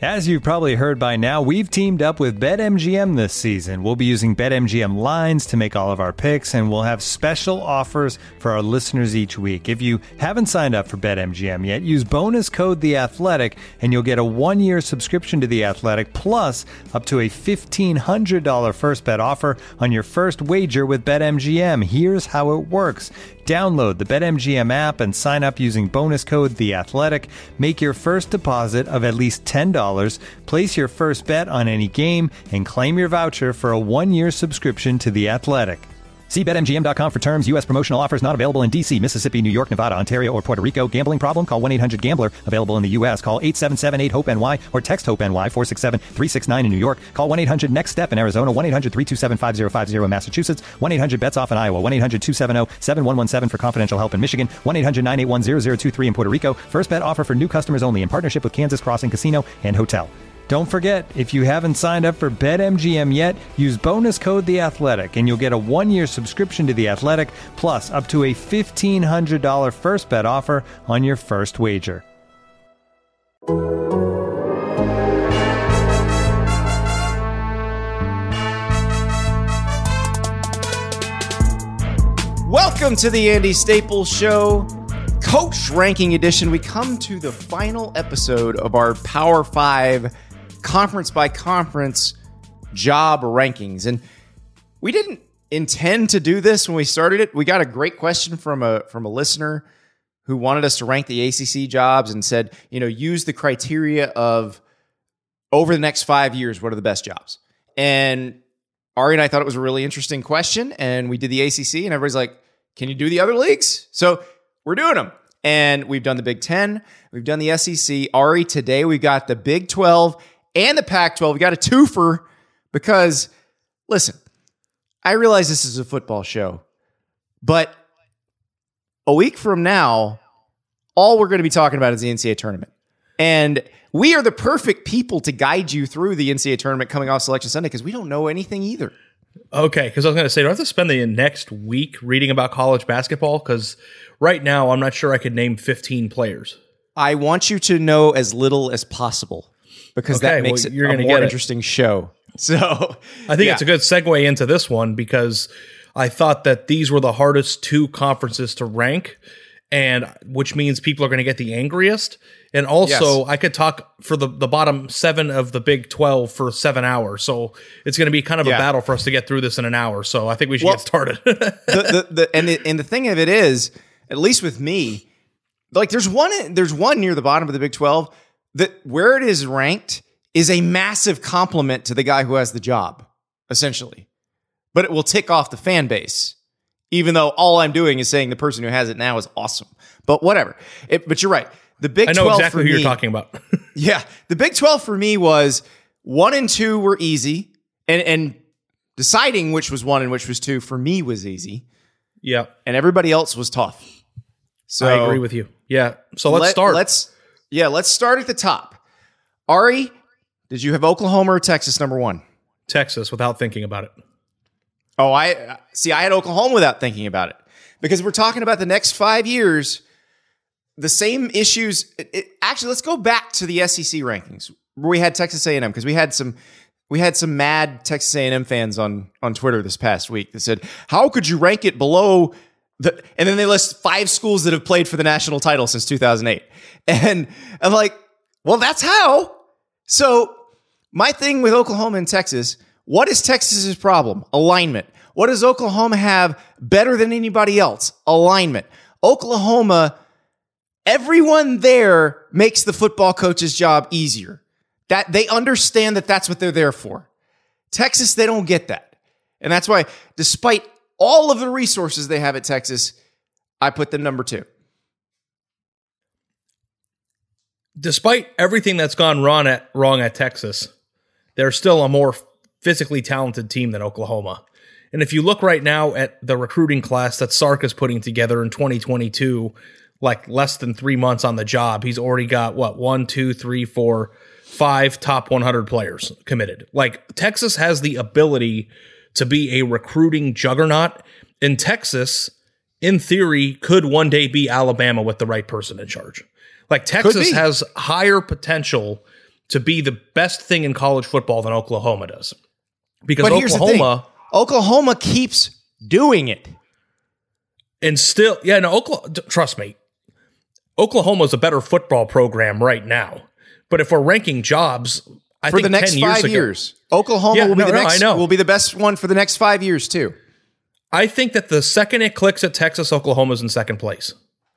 As you've probably heard by now, we've teamed up with BetMGM this season. We'll be using BetMGM lines to make all of our picks, and we'll have special offers for our listeners each week. If you haven't signed up for BetMGM yet, use bonus code The Athletic, and you'll get a 1-year subscription to The Athletic, plus up to a $1,500 first bet offer on your first wager with BetMGM. Here's how it works. Download the BetMGM app and sign up using bonus code The Athletic. Make your first deposit of at least $10. Place your first bet on any game and claim your voucher for a 1-year subscription to The Athletic. See BetMGM.com for terms. U.S. promotional offers not available in D.C., Mississippi, New York, Nevada, Ontario, or Puerto Rico. Gambling problem? Call 1-800-GAMBLER. Available in the U.S. Call 877-8-HOPE-NY or text HOPE-NY 467-369 in New York. Call 1-800-NEXT-STEP in Arizona. 1-800-327-5050 in Massachusetts. 1-800-BETS-OFF in Iowa. 1-800-270-7117 for confidential help in Michigan. 1-800-981-0023 in Puerto Rico. First bet offer for new customers only in partnership with Kansas Crossing Casino and Hotel. Don't forget, if you haven't signed up for BetMGM yet, use bonus code The Athletic, and you'll get a 1-year subscription to The Athletic, plus up to a $1,500 first bet offer on your first wager. Welcome to the Andy Staples Show, Coach Ranking Edition. We come to the final episode of our Power 5 conference by conference job rankings. And we didn't intend to do this when we started it. We got a great question from a listener who wanted us to rank the ACC jobs and said, use the criteria of over the next 5 years, what are the best jobs? And Ari and I thought it was a really interesting question, and we did the ACC, and everybody's like, can you do the other leagues? So we're doing them. And we've done the Big 10. We've done the SEC. Ari, today we've got the Big 12 and the Pac-12. We got a twofer because, listen, I realize this is a football show, but a week from now, all we're going to be talking about is the NCAA tournament. And we are the perfect people to guide you through the NCAA tournament coming off Selection Sunday because we don't know anything either. Okay, because I was going to say, do I have to spend the next week reading about college basketball? Because right now, I'm not sure I could name 15 players. I want you to know as little as possible because that makes it a more interesting show. So I think it's a good segue into this one because I thought that these were the hardest two conferences to rank, and which means people are going to get the angriest. And also, I could talk for the bottom 7 of the Big 12 for 7 hours. So it's going to be kind of a battle for us to get through this in an hour. So I think we should get started. And the thing of it is, at least with me, like there's one near the bottom of the Big 12 that where it is ranked is a massive compliment to the guy who has the job, essentially. But it will tick off the fan base, even though all I'm doing is saying the person who has it now is awesome. But whatever. But you're right. The Big 12 I know exactly who you're talking about. Yeah. The Big 12 for me was 1 and 2 were easy. And deciding which was 1 and which was 2 for me was easy. Yeah. And everybody else was tough. So I agree with you. Yeah. So let's start. Let's start at the top. Ari, did you have Oklahoma or Texas number 1? Texas, without thinking about it. Oh, I had Oklahoma without thinking about it. Because we're talking about the next 5 years, the same issues. Actually, let's go back to the SEC rankings where we had Texas A&M because we had some mad Texas A&M fans on Twitter this past week that said, how could you rank it below and then they list 5 schools that have played for the national title since 2008. And I'm like, well, that's how. So my thing with Oklahoma and Texas, what is Texas's problem? Alignment. What does Oklahoma have better than anybody else? Alignment. Oklahoma, everyone there makes the football coach's job easier. That they understand that that's what they're there for. Texas, they don't get that. And that's why, despite all of the resources they have at Texas, I put them number 2. Despite everything that's gone wrong at Texas, they're still a more physically talented team than Oklahoma. And if you look right now at the recruiting class that Sark is putting together in 2022, like less than 3 months on the job, he's already got 1, 2, 3, 4, 5 top 100 players committed. Like Texas has the ability to be a recruiting juggernaut, and Texas, in theory, could one day be Alabama with the right person in charge. Like Texas has higher potential to be the best thing in college football than Oklahoma does. Because but here's Oklahoma, the thing. Oklahoma keeps doing it. And still, trust me, Oklahoma's a better football program right now. But if we're ranking jobs, I for think the next 10 5 years, Oklahoma will be the best one for the next 5 years too. I think that the second it clicks at Texas, Oklahoma's in second place.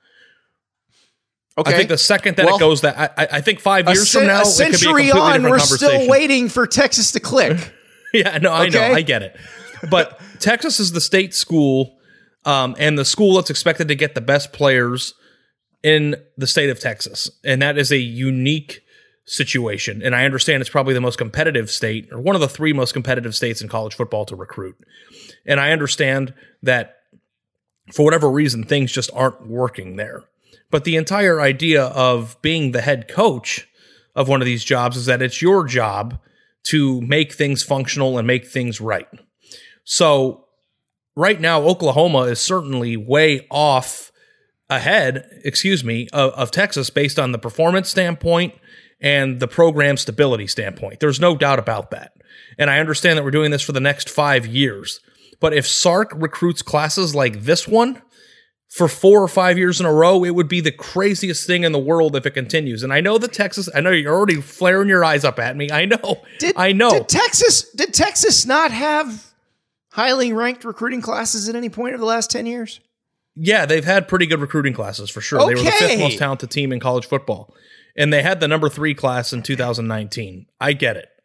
Okay. I think the second that it goes that, I think 5 years from now, a century on, we're still waiting for Texas to click. Yeah, no, I know, I get it. But Texas is the state school, and the school that's expected to get the best players in the state of Texas. And that is a unique situation. And I understand it's probably the most competitive state, or one of the 3 most competitive states in college football to recruit. And I understand that for whatever reason, things just aren't working there. But the entire idea of being the head coach of one of these jobs is that it's your job to make things functional and make things right. So right now, Oklahoma is certainly way off ahead, of Texas based on the performance standpoint and the program stability standpoint. There's no doubt about that. And I understand that we're doing this for the next 5 years. But if Sark recruits classes like this one for 4 or 5 years in a row, it would be the craziest thing in the world if it continues. And I know I know you're already flaring your eyes up at me. I know. Did Texas not have highly ranked recruiting classes at any point over the last 10 years? Yeah, they've had pretty good recruiting classes for sure. Okay. They were the 5th most talented team in college football. And they had the number 3 class in 2019. I get it.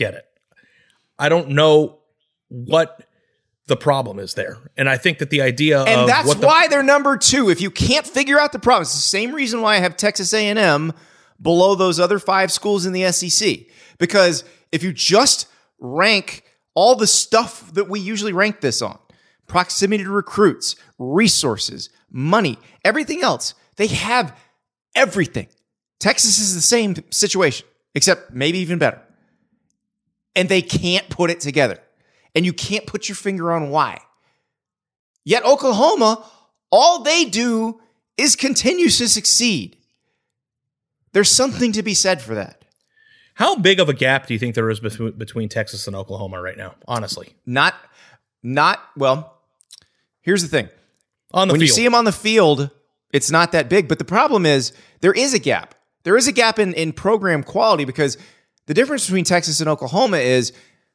I don't know what the problem is there. And I think that the idea and that's why they're number 2. If you can't figure out the problem, it's the same reason why I have Texas A&M below those other 5 schools in the SEC. Because if you just rank all the stuff that we usually rank this on, proximity to recruits, resources, money, everything else, they have everything. Texas is the same situation, except maybe even better. And they can't put it together. And you can't put your finger on why. Yet Oklahoma, all they do is continue to succeed. There's something to be said for that. How big of a gap do you think there is between Texas and Oklahoma right now, honestly? Well, here's the thing. When you see them on the field, it's not that big. But the problem is there is a gap. There is a gap in program quality because the difference between Texas and Oklahoma is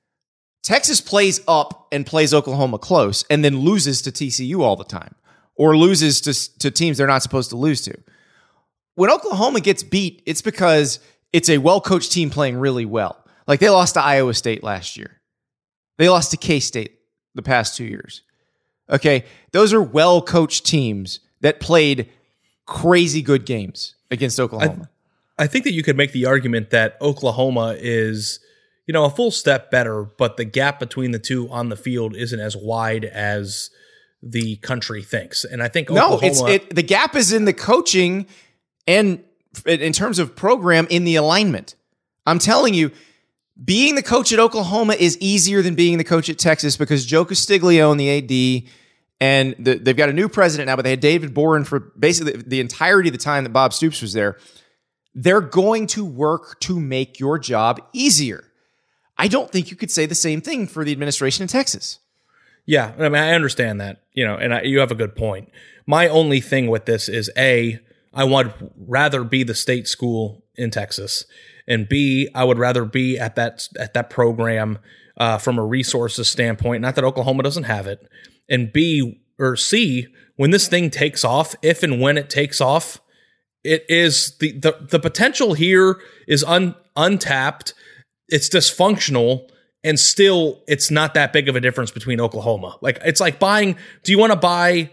Texas plays up and plays Oklahoma close and then loses to TCU all the time or loses to teams they're not supposed to lose to. When Oklahoma gets beat, it's because it's a well-coached team playing really well. Like they lost to Iowa State last year. They lost to K-State the past 2 years. Okay, those are well-coached teams that played crazy good games against Oklahoma. I think that you could make the argument that Oklahoma is, a full step better, but the gap between the two on the field isn't as wide as the country thinks. And I think the gap is in the coaching and in terms of program in the alignment. I'm telling you, being the coach at Oklahoma is easier than being the coach at Texas because Joe Castiglione, the AD, and they've got a new president now, but they had David Boren for basically the entirety of the time that Bob Stoops was there. They're going to work to make your job easier. I don't think you could say the same thing for the administration in Texas. Yeah, I mean, I understand that, and you have a good point. My only thing with this is A, I would rather be the state school in Texas, and B, I would rather be at that program from a resources standpoint. Not that Oklahoma doesn't have it. And B or C, when this thing takes off, if and when it takes off, it is the potential here is untapped. It's dysfunctional, and still it's not that big of a difference between Oklahoma. Like it's like buying. Do you want to buy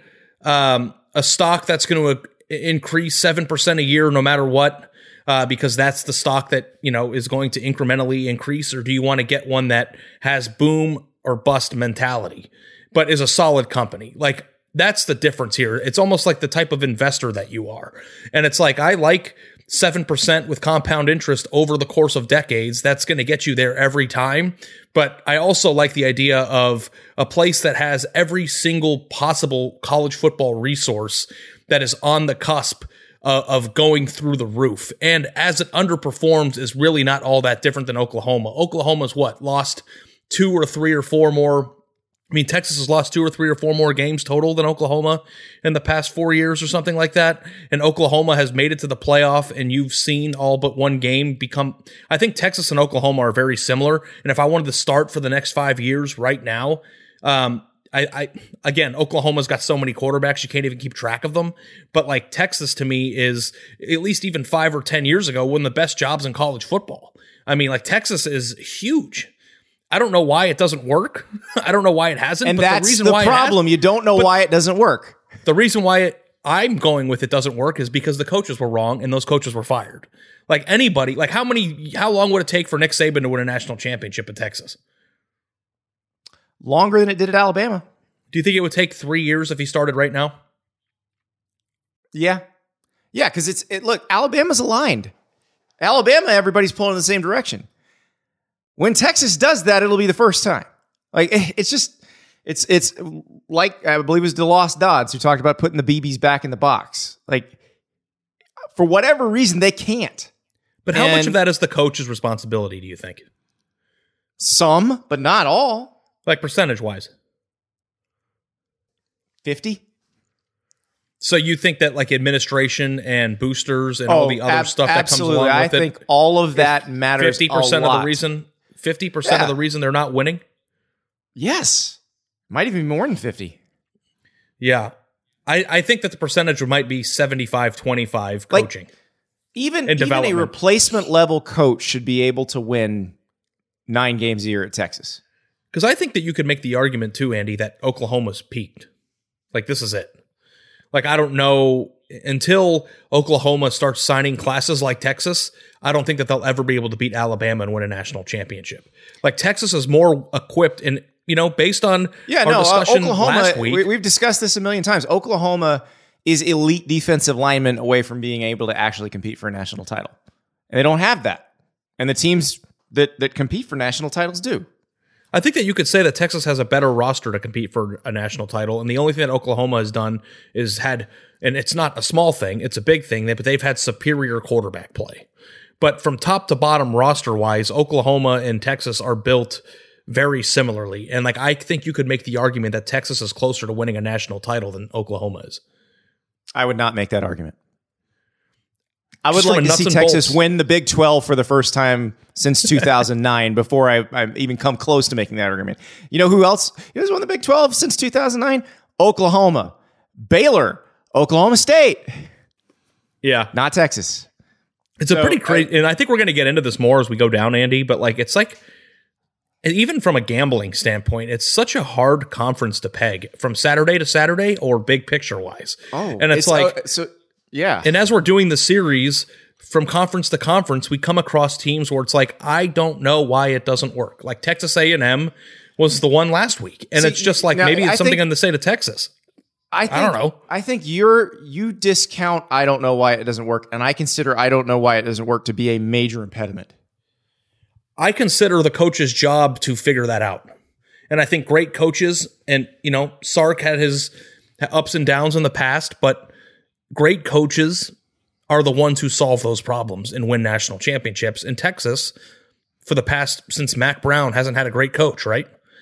a stock that's going to increase 7% a year no matter what? Because that's the stock that is going to incrementally increase, or do you want to get one that has boom or bust mentality, but is a solid company? Like that's the difference here. It's almost like the type of investor that you are, and it's like I like 7% with compound interest over the course of decades. That's going to get you there every time. But I also like the idea of a place that has every single possible college football resource that is on the cusp of going through the roof. And as it underperforms is really not all that different than Oklahoma. Oklahoma's lost 2 or 3 or 4 more. I mean, Texas has lost 2 or 3 or 4 more games total than Oklahoma in the past 4 years or something like that. And Oklahoma has made it to the playoff, and you've seen all but one game become. I think Texas and Oklahoma are very similar. And if I wanted to start for the next 5 years right now, again, Oklahoma's got so many quarterbacks, you can't even keep track of them. But like Texas to me is, at least even 5 or 10 years ago, one of the best jobs in college football. I mean, like Texas is huge. I don't know why it doesn't work. I don't know why it hasn't. And but that's the reason the why problem. You don't know why it doesn't work. The reason why I'm going with it doesn't work is because the coaches were wrong and those coaches were fired. Like anybody, like how long would it take for Nick Saban to win a national championship in Texas? Longer than it did at Alabama. Do you think it would take 3 years if he started right now? Yeah. Yeah, because look, Alabama's aligned. Alabama, everybody's pulling in the same direction. When Texas does that, it'll be the first time. Like it's like, I believe it was DeLoss Dodds who talked about putting the BBs back in the box. Like, for whatever reason, they can't. But how much of that is the coach's responsibility, do you think? Some, but not all. Like percentage-wise? 50? So you think that like administration and boosters and all the other stuff that comes along with it? I think all of that matters 50% a lot. of the reason, 50% of the reason they're not winning? Yes. Might even be more than 50. Yeah. I think that the percentage might be 75-25 coaching. Like, even a replacement level coach should be able to win 9 games a year at Texas. Because I think that you could make the argument too, Andy, that Oklahoma's peaked. Like, this is it. Like, I don't know, until Oklahoma starts signing classes like Texas, I don't think that they'll ever be able to beat Alabama and win a national championship. Like, Texas is more equipped, and, based on our discussion Oklahoma, last week. We've discussed this a million times. Oklahoma is elite defensive linemen away from being able to actually compete for a national title. And they don't have that. And the teams that compete for national titles do. I think that you could say that Texas has a better roster to compete for a national title, and the only thing that Oklahoma has done is and it's not a small thing, it's a big thing, but they've had superior quarterback play. But from top to bottom roster-wise, Oklahoma and Texas are built very similarly, and like I think you could make the argument that Texas is closer to winning a national title than Oklahoma is. I would not make that argument. I would like to see Texas win the Big 12 for the first time since 2009 before I even come close to making that argument. You know who else has won the Big 12 since 2009? Oklahoma, Baylor, Oklahoma State. Yeah. Not Texas. It's a pretty crazy, and I think we're going to get into this more as we go down, Andy, but like it's like, even from a gambling standpoint, it's such a hard conference to peg from Saturday to Saturday or big picture wise. Oh, and it's like, yeah. And as we're doing the series from conference to conference, we come across teams where it's like, I don't know why it doesn't work. Like Texas A&M was the one last week. And it's just like, maybe it's something in the state of Texas. I don't know. I think you discount I don't know why it doesn't work. And I consider I don't know why it doesn't work to be a major impediment. I consider the coach's job to figure that out. And I think great coaches, and Sark had his ups and downs in the past, but great coaches are the ones who solve those problems and win national championships. In Texas, for the past, since Mac Brown hasn't had a great coach, right?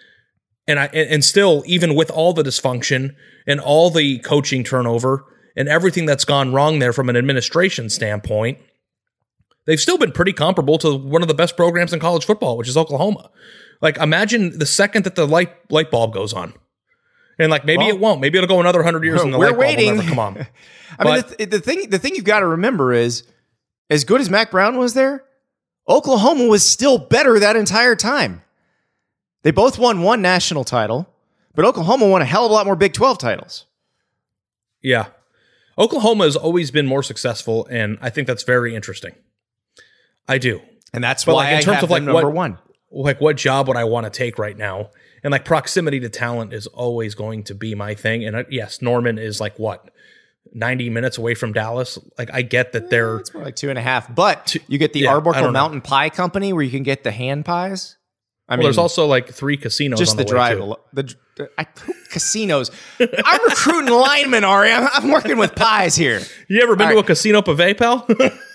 And still, even with all the dysfunction and all the coaching turnover and everything that's gone wrong there from an administration standpoint, they've still been pretty comparable to one of the best programs in college football, which is Oklahoma. Like, imagine the second that the light bulb goes on. And like, maybe it won't. Maybe it'll go another 100 years and the light bulb will never come on. I mean, the thing you've got to remember is, as good as Mac Brown was there, Oklahoma was still better that entire time. They both won one national title, but Oklahoma won a hell of a lot more Big 12 titles. Yeah. Oklahoma has always been more successful, and I think that's very interesting. I do. And that's why in terms of like number one. Like, what job would I want to take right now? And like, proximity to talent is always going to be my thing. And yes, Norman is like, what, 90 minutes away from Dallas? Like, I get that they're... It's more like 2.5. But you get the Arbuckle Mountain Pie Company where you can get the hand pies. I Well, there's also like 3 casinos just on the the way, drive. too. Casinos. I'm recruiting linemen, Ari. I'm working with pies here. You ever been to a casino pavé, pal?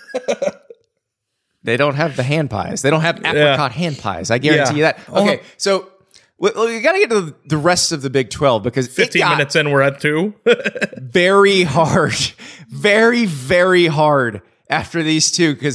They don't have the hand pies. They don't have apricot hand pies. I guarantee you that. Okay, so we got to get to the rest of the Big 12 because 15 minutes in, we're at 2. very hard, very, very hard after these two because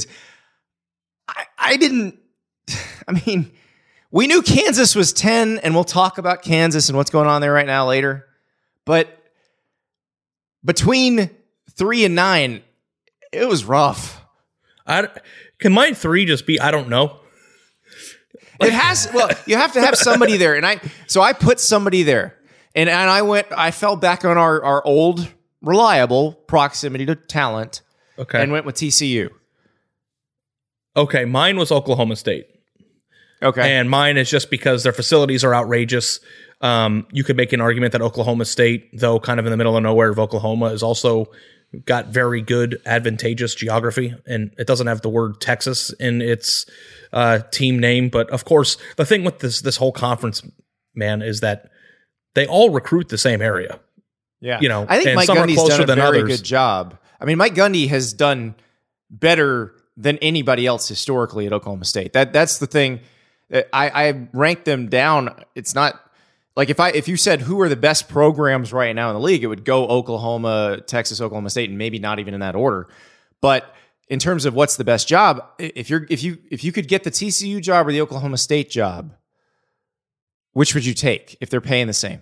we knew Kansas was 10, and we'll talk about Kansas and what's going on there right now later. But between 3 and 9, it was rough. Can my 3 just be, I don't know? It has. Well, you have to have somebody there, and I put somebody there, and I fell back on our old reliable proximity to talent, and went with TCU. Okay, mine was Oklahoma State. Okay, and mine is just because their facilities are outrageous. You could make an argument that Oklahoma State, though kind of in the middle of nowhere of Oklahoma, is also got very good, advantageous geography, and it doesn't have the word Texas in its team name. But of course, the thing with this whole conference, man, is that they all recruit the same area. Yeah, I think Mike Gundy's done a very good job. I mean, Mike Gundy has done better than anybody else historically at Oklahoma State. That's the thing. I rank them down. It's not. Like if you said who are the best programs right now in the league, it would go Oklahoma, Texas, Oklahoma State, and maybe not even in that order. But in terms of what's the best job, if you could get the TCU job or the Oklahoma State job, which would you take if they're paying the same?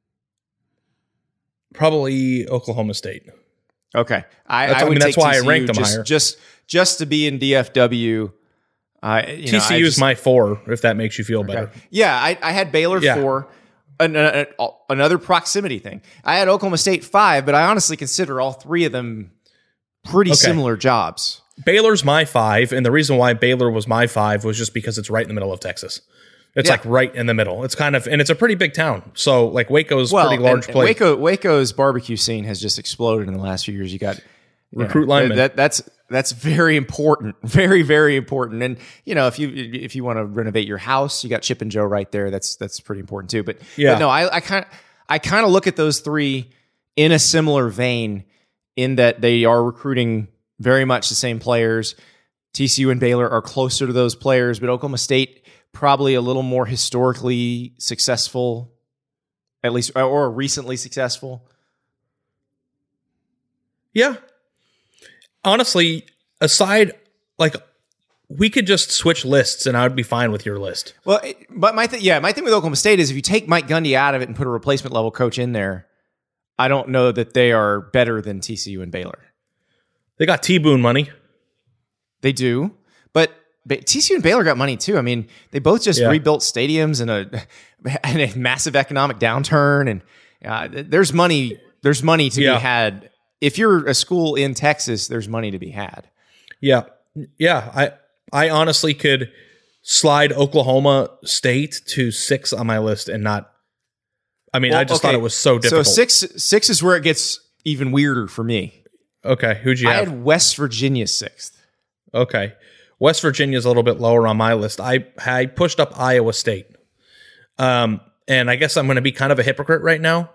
Probably Oklahoma State. Okay, I would that's take why TCU I ranked them higher. Just to be in DFW. TCU is my 4, if that makes you feel better. Yeah, I had Baylor 4. Another proximity thing. I had Oklahoma State 5, but I honestly consider all 3 of them pretty similar jobs. Baylor's my 5, and the reason why Baylor was my 5 was just because it's right in the middle of Texas. It's like right in the middle. It's kind of, and it's a pretty big town. So like Waco's pretty large place. Waco's barbecue scene has just exploded in the last few years. You got recruit linemen. That's very important. Very, very important. And if you want to renovate your house, you got Chip and Joe right there. That's pretty important too. But no, I kind of look at those 3 in a similar vein in that they are recruiting very much the same players. TCU and Baylor are closer to those players, but Oklahoma State probably a little more historically successful, at least, or recently successful. Yeah. Honestly, aside, like, we could just switch lists and I would be fine with your list. Well, but my thing with Oklahoma State is if you take Mike Gundy out of it and put a replacement level coach in there, I don't know that they are better than TCU and Baylor. They got T-Boone money. They do, but TCU and Baylor got money too. I mean, they both just rebuilt stadiums in a massive economic downturn, and there's money. There's money to be had. If you're a school in Texas, there's money to be had. Yeah. I honestly could slide Oklahoma State to 6 on my list and not. I mean, I just thought it was so difficult. So six is where it gets even weirder for me. Okay, who'd you have? I had West Virginia 6th. Okay, West Virginia's a little bit lower on my list. I pushed up Iowa State, and I guess I'm going to be kind of a hypocrite right now.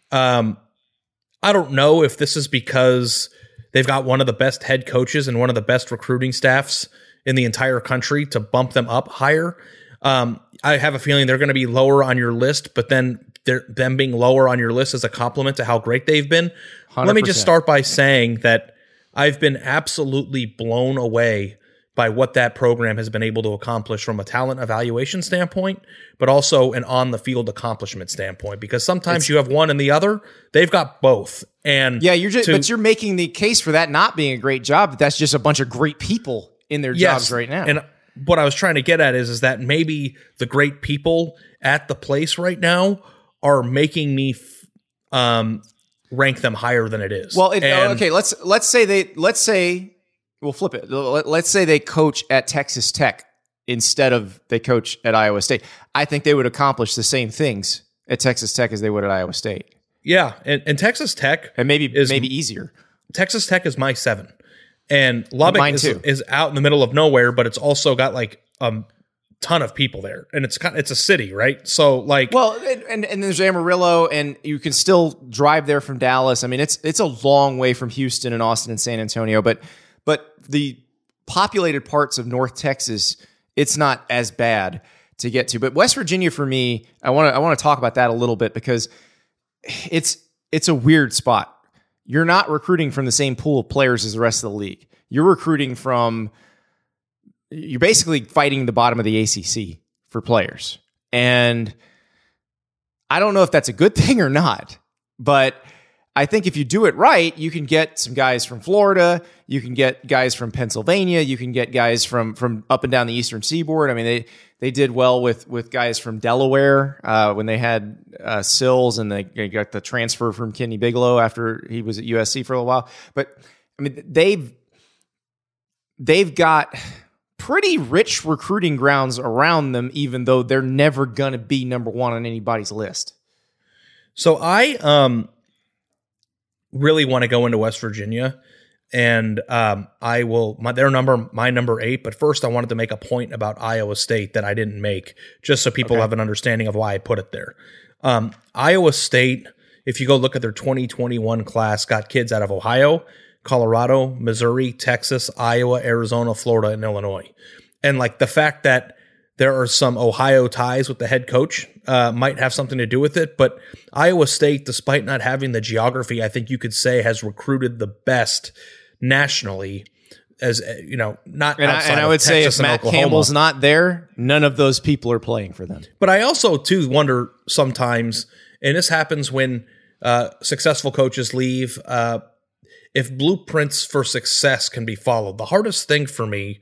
I don't know if this is because they've got one of the best head coaches and one of the best recruiting staffs in the entire country to bump them up higher. I have a feeling they're going to be lower on your list, but then them being lower on your list is a compliment to how great they've been. 100%. Let me just start by saying that I've been absolutely blown away by what that program has been able to accomplish from a talent evaluation standpoint, but also an on-the-field accomplishment standpoint, because sometimes you have one and the other. They've got both. And yeah, but you're making the case for that not being a great job, but that's just a bunch of great people in their jobs right now. And what I was trying to get at is that maybe the great people at the place right now are making me rank them higher than it is. Well, okay, let's say we'll flip it. Let's say they coach at Texas Tech instead of they coach at Iowa State. I think they would accomplish the same things at Texas Tech as they would at Iowa State. Yeah, and Texas Tech and maybe easier. Texas Tech is my 7, and Lubbock is out in the middle of nowhere, but it's also got like ton of people there, and it's a city, right? So like, well, and there's Amarillo, and you can still drive there from Dallas. I mean, it's a long way from Houston and Austin and San Antonio, but the populated parts of North Texas, it's not as bad to get to. But West Virginia, for me, I want to talk about that a little bit because it's a weird spot. You're not recruiting from the same pool of players as the rest of the league. You're basically fighting the bottom of the ACC for players. And I don't know if that's a good thing or not, but I think if you do it right, you can get some guys from Florida, you can get guys from Pennsylvania, you can get guys from up and down the Eastern Seaboard. I mean, they did well with guys from Delaware when they had Sills, and they got the transfer from Kenny Bigelow after he was at USC for a while. But I mean, they've got pretty rich recruiting grounds around them, even though they're never going to be number one on anybody's list. So I really want to go into West Virginia, and I will my number 8. But first, I wanted to make a point about Iowa State that I didn't make, just so people have an understanding of why I put it there. Iowa State, if you go look at their 2021 class, got kids out of Ohio, Colorado, Missouri, Texas, Iowa, Arizona, Florida, and Illinois. And like the fact that there are some Ohio ties with the head coach might have something to do with it. But Iowa State, despite not having the geography, I think you could say has recruited the best nationally. As you know, not outside and I of would say Texas if and Matt Oklahoma. Campbell's not there, none of those people are playing for them. But I also too wonder sometimes, and this happens when successful coaches leave. If blueprints for success can be followed, the hardest thing for me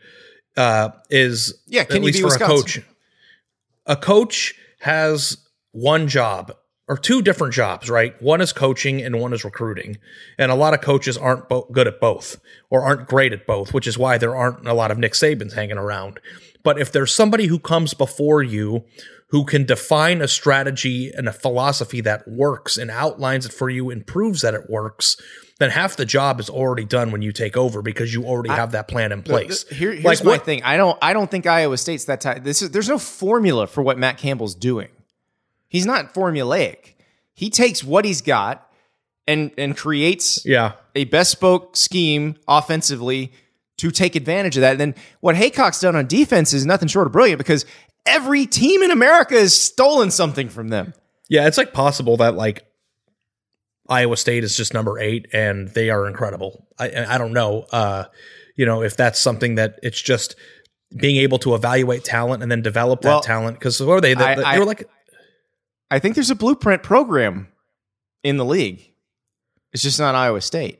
is at least for Wisconsin? a coach. A coach has one job or two different jobs, right? One is coaching and one is recruiting. And a lot of coaches aren't good at both or aren't great at both, which is why there aren't a lot of Nick Sabans hanging around. But if there's somebody who comes before you who can define a strategy and a philosophy that works and outlines it for you and proves that it works, then half the job is already done when you take over because you already have that plan in place. Here's like my thing. I don't think Iowa State's that type. There's no formula for what Matt Campbell's doing. He's not formulaic. He takes what he's got and creates a bespoke scheme offensively to take advantage of that. And then what Haycock's done on defense is nothing short of brilliant because every team in America has stolen something from them. Yeah, it's like possible that like Iowa State is just number 8 and they are incredible. I don't know, if that's something that it's just being able to evaluate talent and then develop that talent. Because what are they? They were like, I think there's a blueprint program in the league. It's just not Iowa State.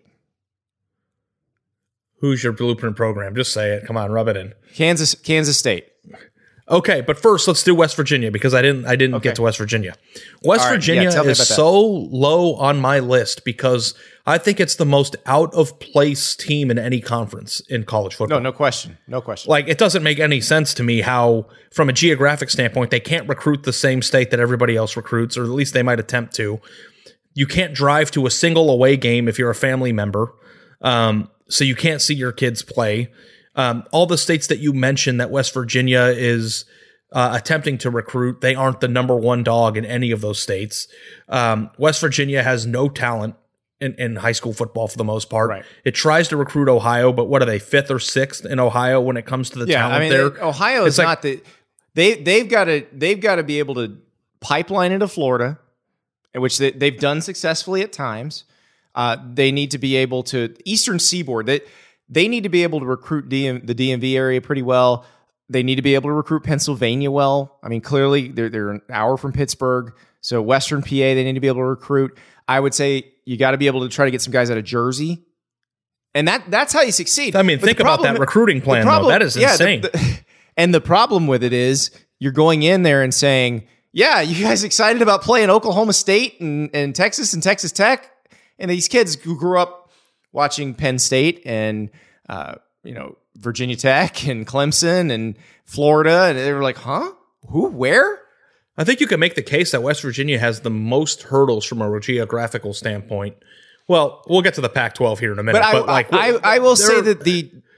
Who's your blueprint program? Just say it. Come on, rub it in. Kansas State. Okay, but first let's do West Virginia because I didn't get to West Virginia. West Virginia is so low on my list because I think it's the most out of place team in any conference in college football. No question. Like it doesn't make any sense to me how, from a geographic standpoint, they can't recruit the same state that everybody else recruits, or at least they might attempt to. You can't drive to a single away game if you're a family member, so you can't see your kids play. All the states that you mentioned that West Virginia is attempting to recruit, they aren't the number one dog in any of those states. West Virginia has no talent in high school football for the most part. Right. It tries to recruit Ohio, but what are they, 5th or 6th in Ohio when it comes to the talent there? Ohio is not the they've got to be able to pipeline into Florida, which they've done successfully at times. They need to be able to Eastern Seaboard. They need to be able to recruit the DMV area pretty well. They need to be able to recruit Pennsylvania well. I mean, clearly they're an hour from Pittsburgh, so Western PA they need to be able to recruit. I would say you got to be able to try to get some guys out of Jersey, and that's how you succeed. I mean, think about that recruiting plan. Though. That is insane. And the problem with it is you're going in there and saying, "Yeah, you guys excited about playing Oklahoma State and Texas and Texas Tech?" And these kids who grew up watching Penn State and Virginia Tech and Clemson and Florida, and they were like, "Huh? Who? Where?" I think you can make the case that West Virginia has the most hurdles from a geographical standpoint. Well, we'll get to the Pac-12 here in a minute. But I will say that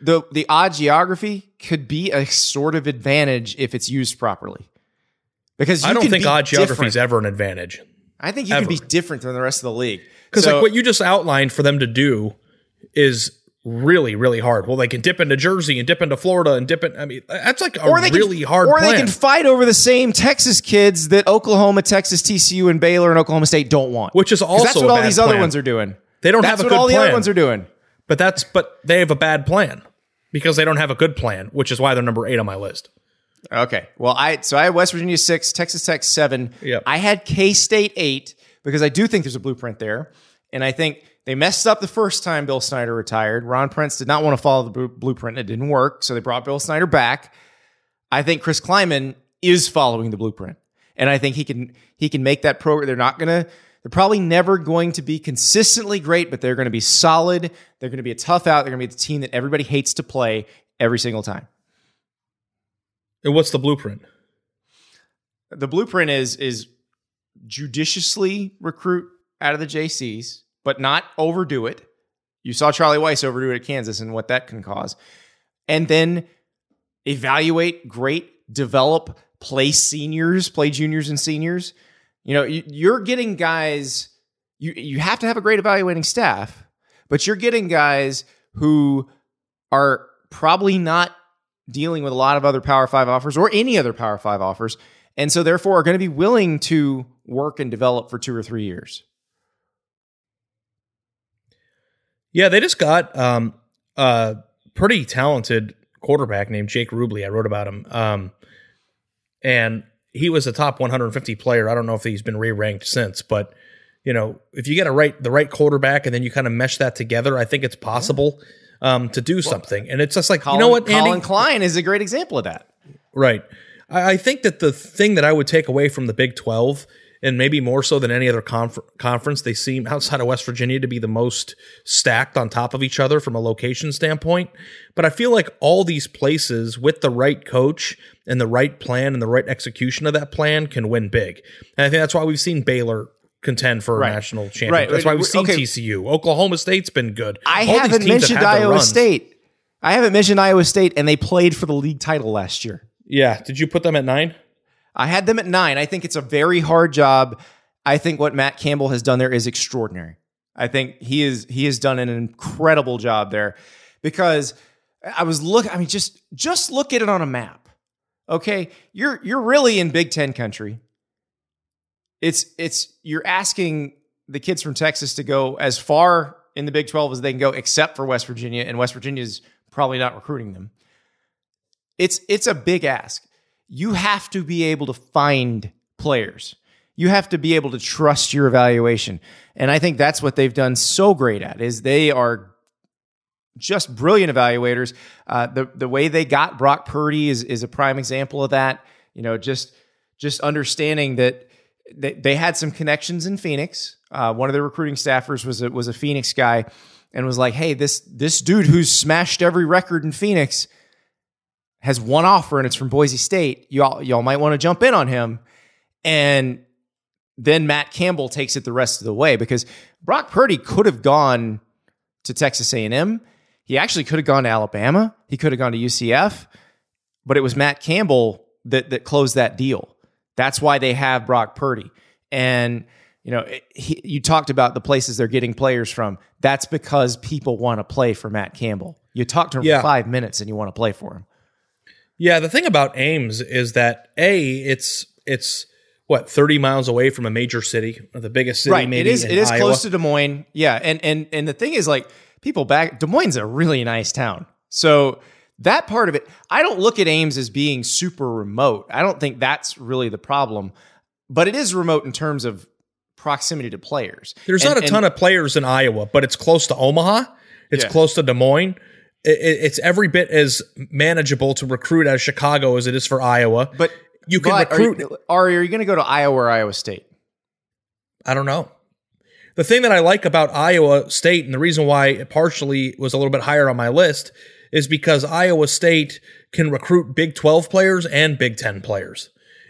the odd geography could be a sort of advantage if it's used properly. Because I don't think odd geography is ever an advantage. I think you can be different than the rest of the league. Because like what you just outlined for them to do is really, really hard. Well, they can dip into Jersey and dip into Florida and dip in. I mean, that's like a really hard plan. Or they can fight over the same Texas kids that Oklahoma, Texas, TCU, and Baylor and Oklahoma State don't want. Which is also that's what all these other ones are doing. They don't have a good plan. That's what all the other ones are doing. But they have a bad plan because they don't have a good plan, which is why they're number 8 on my list. Okay. Well, I had West Virginia 6, Texas Tech 7. Yep. I had K-State 8 because I do think there's a blueprint there. And I think they messed up the first time Bill Snyder retired. Ron Prince did not want to follow the blueprint. It didn't work, so they brought Bill Snyder back. I think Chris Kleiman is following the blueprint. And I think he can make that program. They're probably never going to be consistently great, but they're going to be solid. They're going to be a tough out. They're going to be the team that everybody hates to play every single time. And what's the blueprint? The blueprint is judiciously recruit out of the JCs, but not overdo it. You saw Charlie Weiss overdo it at Kansas and what that can cause. And then evaluate great, develop, play seniors, play juniors and seniors. You know, you're getting guys, you have to have a great evaluating staff, but you're getting guys who are probably not dealing with a lot of other Power 5 offers or any other Power 5 offers, and so therefore are going to be willing to work and develop for 2 or 3 years. Yeah, they just got a pretty talented quarterback named Jake Rubley. I wrote about him. And he was a top 150 player. I don't know if he's been re-ranked since, but you know, if you get the right quarterback and then you kind of mesh that together, I think it's possible to do something. And it's just like, you know what, Andy? Colin Klein is a great example of that. Right. I think that the thing that I would take away from the Big 12, and maybe more so than any other conference, they seem, outside of West Virginia, to be the most stacked on top of each other from a location standpoint. But I feel like all these places with the right coach and the right plan and the right execution of that plan can win big. And I think that's why we've seen Baylor contend for a national championship. Right. That's why we've seen TCU. Oklahoma State's been good. I haven't mentioned Iowa State. I haven't mentioned Iowa State, and they played for the league title last year. Yeah. Did you put them at 9? I had them at 9. I think it's a very hard job. I think what Matt Campbell has done there is extraordinary. I think he has done an incredible job there, because I was looking. I mean, just look at it on a map. Okay, you're really in Big Ten country. You're asking the kids from Texas to go as far in the Big 12 as they can go, except for West Virginia, and West Virginia's probably not recruiting them. It's a big ask. You have to be able to find players. You have to be able to trust your evaluation. And I think that's what they've done so great at, is they are just brilliant evaluators. The way they got Brock Purdy is a prime example of that. You know, just understanding that they had some connections in Phoenix. One of their recruiting staffers was a Phoenix guy and was like, hey, this dude who's smashed every record in Phoenix has one offer, and it's from Boise State. Y'all might want to jump in on him. And then Matt Campbell takes it the rest of the way, because Brock Purdy could have gone to Texas A&M. He actually could have gone to Alabama. He could have gone to UCF. But it was Matt Campbell that closed that deal. That's why they have Brock Purdy. And you know, you talked about the places they're getting players from. That's because people want to play for Matt Campbell. You talk to him for 5 minutes and you want to play for him. Yeah, the thing about Ames is that it's what, 30 miles away from a major city, or the biggest city, right? Maybe It is Iowa. Close to Des Moines. Yeah, and the thing is, like, people back, Des Moines is a really nice town. So that part of it, I don't look at Ames as being super remote. I don't think that's really the problem, but it is remote in terms of proximity to players. There's not a ton of players in Iowa, but it's close to Omaha. It's close to Des Moines. It's every bit as manageable to recruit out of Chicago as it is for Iowa. But you can recruit. Are you going to go to Iowa or Iowa State? I don't know. The thing that I like about Iowa State, and the reason why it partially was a little bit higher on my list, is because Iowa State can recruit Big 12 players and Big 10 players.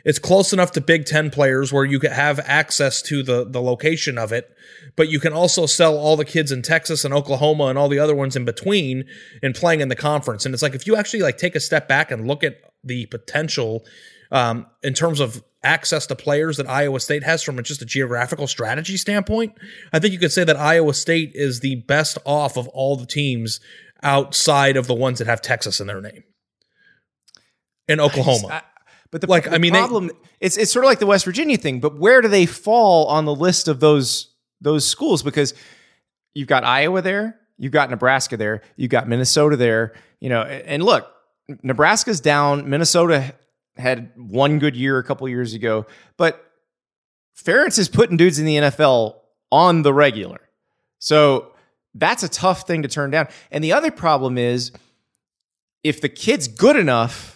It's close enough to Big Ten players where you can have access to the location of it, but you can also sell all the kids in Texas and Oklahoma and all the other ones in between and playing in the conference. And it's like, if you actually like take a step back and look at the potential in terms of access to players that Iowa State has from just a geographical strategy standpoint, I think you could say that Iowa State is the best off of all the teams outside of the ones that have Texas in their name. In Oklahoma. But the problem, it's sort of like the West Virginia thing, but where do they fall on the list of those schools? Because you've got Iowa there, you've got Nebraska there, you've got Minnesota there, and look, Nebraska's down. Minnesota had one good year a couple years ago, but Ferentz is putting dudes in the NFL on the regular. So that's a tough thing to turn down. And the other problem is, if the kid's good enough,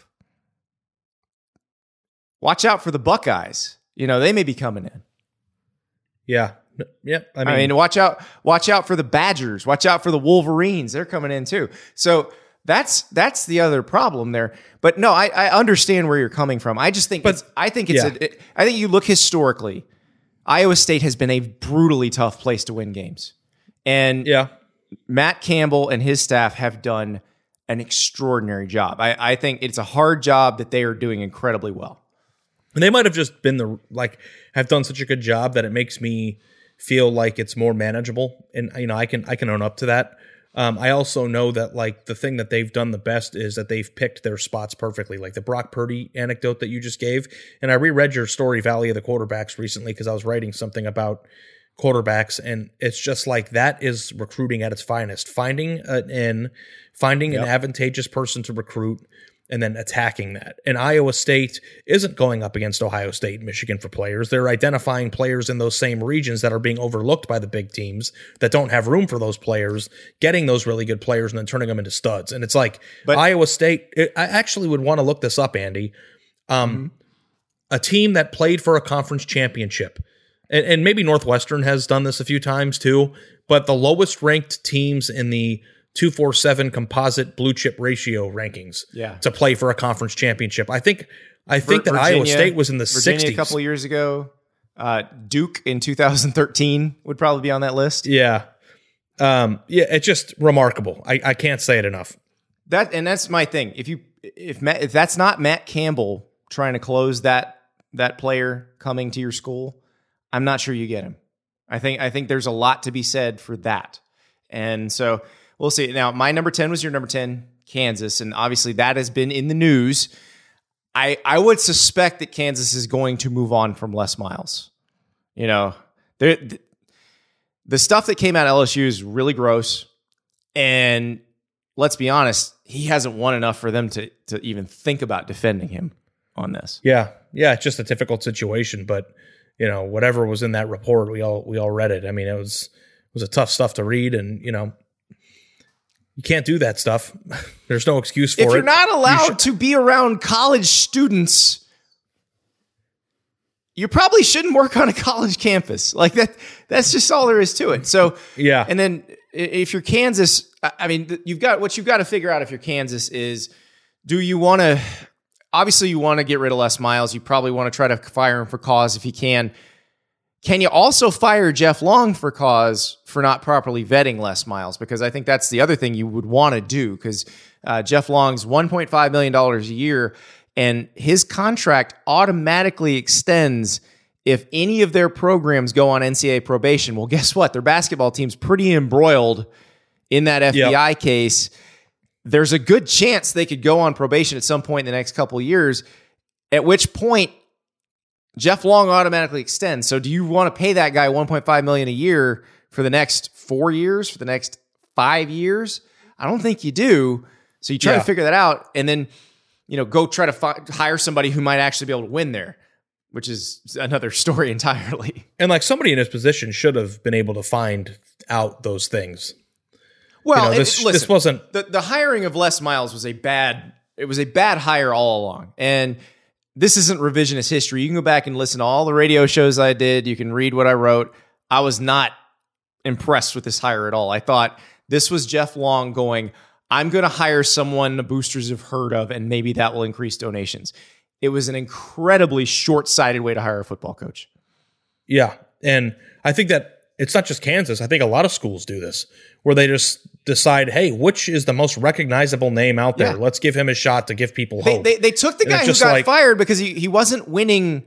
watch out for the Buckeyes. They may be coming in. Yeah. Yeah. I mean, watch out for the Badgers. Watch out for the Wolverines. They're coming in too. So that's the other problem there. But no, I understand where you're coming from. I just think, I think you look historically, Iowa State has been a brutally tough place to win games. And Matt Campbell and his staff have done an extraordinary job. I think it's a hard job that they are doing incredibly well. And they might have just been have done such a good job that it makes me feel like it's more manageable. And, I can own up to that. I also know that the thing that they've done the best is that they've picked their spots perfectly, like the Brock Purdy anecdote that you just gave. And I reread your story, Valley of the Quarterbacks, recently because I was writing something about quarterbacks, and it's just like that is recruiting at its finest. Finding an advantageous person to recruit and then attacking that. And Iowa State isn't going up against Ohio State and Michigan for players. They're identifying players in those same regions that are being overlooked by the big teams that don't have room for those players, getting those really good players and then turning them into studs. And it's like, Iowa State, I actually would want to look this up, Andy. A team that played for a conference championship, and maybe Northwestern has done this a few times too, but the lowest ranked teams in the 247 composite blue chip ratio rankings to play for a conference championship. I think that Virginia, Iowa State was in the Virginia 60s. A couple of years ago. Duke in 2013 would probably be on that list. Yeah. It's just remarkable. I can't say it enough. That's my thing. If that's not Matt Campbell trying to close that player coming to your school, I'm not sure you get him. I think there's a lot to be said for that. And so we'll see. Now, my number 10 was your number 10, Kansas, and obviously that has been in the news. I would suspect that Kansas is going to move on from Les Miles. The stuff that came out of LSU is really gross, and let's be honest, he hasn't won enough for them to even think about defending him on this. Yeah, it's just a difficult situation, but whatever was in that report, we all read it. I mean, it was a tough stuff to read, and you can't do that stuff. There's no excuse for it. If you're not allowed to be around college students, you probably shouldn't work on a college campus. Like that's just all there is to it. So, yeah. And then if you're Kansas, I mean, you've got to figure out if you're Kansas is, obviously you want to get rid of Les Miles. You probably want to try to fire him for cause if you can. Can you also fire Jeff Long for cause for not properly vetting Les Miles? Because I think that's the other thing you would want to do, because Jeff Long's $1.5 million a year, and his contract automatically extends if any of their programs go on NCAA probation. Well, guess what? Their basketball team's pretty embroiled in that FBI case. There's a good chance they could go on probation at some point in the next couple of years, at which point Jeff Long automatically extends. So do you want to pay that guy $1.5 million a year for the next 4 years, for the next 5 years? I don't think you do. So you try to figure that out, and then go try to hire somebody who might actually be able to win there, which is another story entirely. And somebody in his position should have been able to find out those things. Well, this wasn't the hiring of Les Miles was a bad hire all along, and this isn't revisionist history. You can go back and listen to all the radio shows I did. You can read what I wrote. I was not impressed with this hire at all. I thought this was Jeff Long going, I'm going to hire someone the boosters have heard of, and maybe that will increase donations. it was an incredibly short-sighted way to hire a football coach. Yeah. And I think that it's not just Kansas. I think a lot of schools do this, where they just decide, hey, which is the most recognizable name out there? Yeah. Let's give him a shot to give people hope. They took the guy who got fired because he wasn't winning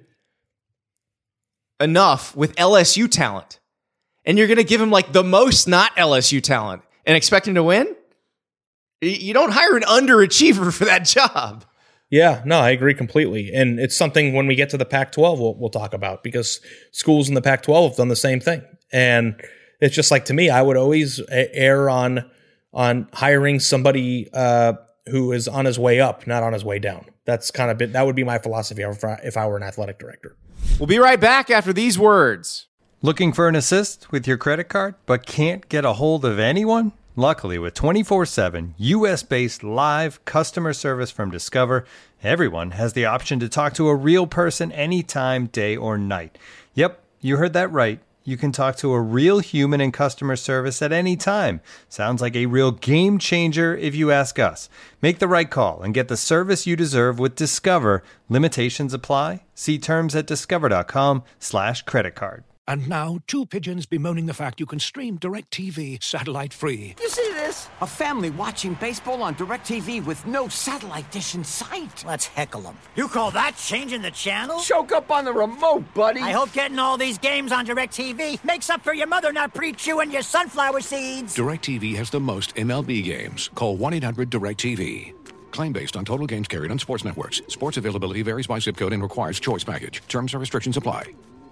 enough with LSU talent. And you're going to give him like the most not LSU talent and expect him to win? You don't hire an underachiever for that job. Yeah, no, I agree completely. And it's something when we get to the Pac-12 we'll talk about, because schools in the Pac-12 have done the same thing. And it's just like, to me, I would always err on hiring somebody who is on his way up, not on his way down. That's kind of that would be my philosophy if I were an athletic director. We'll be right back after these words. Looking for an assist with your credit card but can't get a hold of anyone? Luckily, with 24/7 U.S.-based live customer service from Discover, everyone has the option to talk to a real person anytime, day or night. Yep, you heard that right. You can talk to a real human in customer service at any time. Sounds like a real game changer if you ask us. Make the right call and get the service you deserve with Discover. Limitations apply. See terms at discover.com/creditcard. And now, two pigeons bemoaning the fact you can stream DirecTV satellite-free. You see this? A family watching baseball on DirecTV with no satellite dish in sight. Let's heckle them. You call that changing the channel? Choke up on the remote, buddy. I hope getting all these games on DirecTV makes up for your mother not pre-chewing your sunflower seeds. DirecTV has the most MLB games. Call 1-800-DirecTV. Claim based on total games carried on sports networks. Sports availability varies by zip code and requires choice package. Terms and restrictions apply.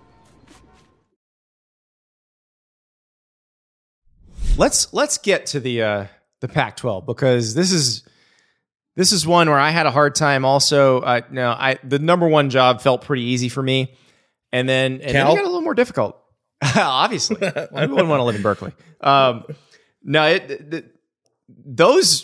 Let's get to the Pac-12, because this is one where I had a hard time. Also, the number one job felt pretty easy for me, and then it got a little more difficult. Obviously, well, who wouldn't want to live in Berkeley? Those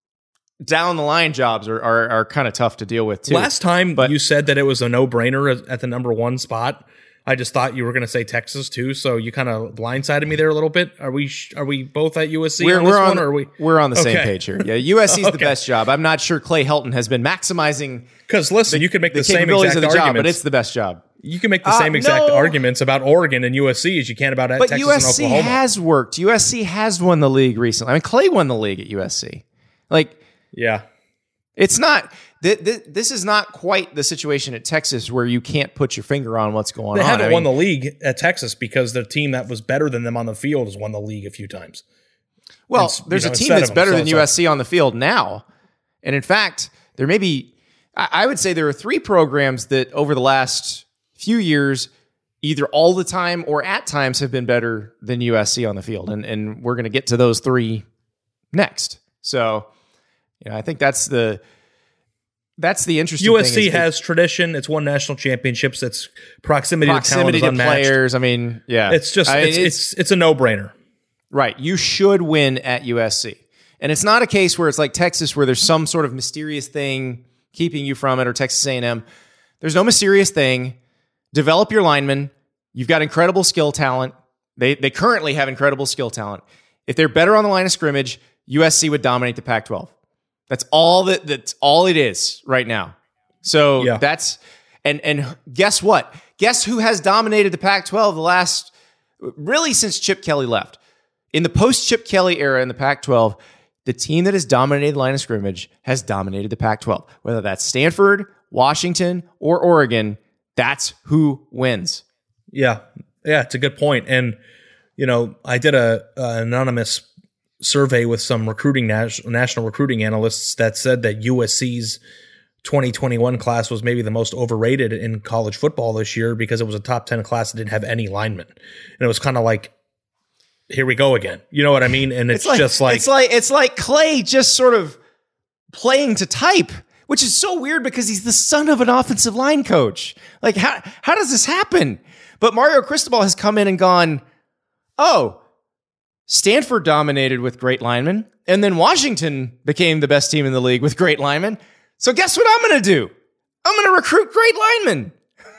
down the line jobs are kind of tough to deal with too. Last time you said that it was a no-brainer at the number one spot, I just thought you were going to say Texas too, so you kind of blindsided me there a little bit. Are we both at USC on this one? Or are we? We're on the same page here. Yeah, USC is the best job. I'm not sure Clay Helton has been maximizing. Because listen, you could make the same capabilities exact of the job, arguments, but it's the best job. You can make the same exact arguments about Oregon and USC as you can about Texas and USC Oklahoma. has worked. USC has won the league recently. I mean, Clay won the league at USC. Yeah. It's not. This is not quite the situation at Texas where you can't put your finger on what's going on. They haven't won the league at Texas because the team that was better than them on the field has won the league a few times. Well, there's a team that's better than USC on the field now. And in fact, there may be, I would say there are three programs that over the last few years, either all the time or at times, have been better than USC on the field. And we're going to get to those three next. So, I think that's the interesting thing. USC has tradition. It's won national championships. It's proximity to talent is unmatched. Players. I mean, yeah. It's just it's a no-brainer. Right. You should win at USC. And it's not a case where it's like Texas where there's some sort of mysterious thing keeping you from it, or Texas A&M. There's no mysterious thing. Develop your linemen. You've got incredible skill talent. They currently have incredible skill talent. If they're better on the line of scrimmage, USC would dominate the Pac-12. That's all it is right now. So that's and guess what? Guess who has dominated the Pac-12 really since Chip Kelly left? In the post-Chip Kelly era in the Pac-12, the team that has dominated the line of scrimmage has dominated the Pac-12. Whether that's Stanford, Washington, or Oregon, that's who wins. Yeah, it's a good point. And I did an anonymous survey with some national recruiting analysts that said that USC's 2021 class was maybe the most overrated in college football this year because it was a top 10 class that didn't have any linemen. And it was kind of like, here we go again. You know what I mean? And it's like Clay just sort of playing to type, which is so weird because he's the son of an offensive line coach. Like, how does this happen? But Mario Cristobal has come in and gone, oh, Stanford dominated with great linemen, and then Washington became the best team in the league with great linemen. So guess what I'm going to do? I'm going to recruit great linemen.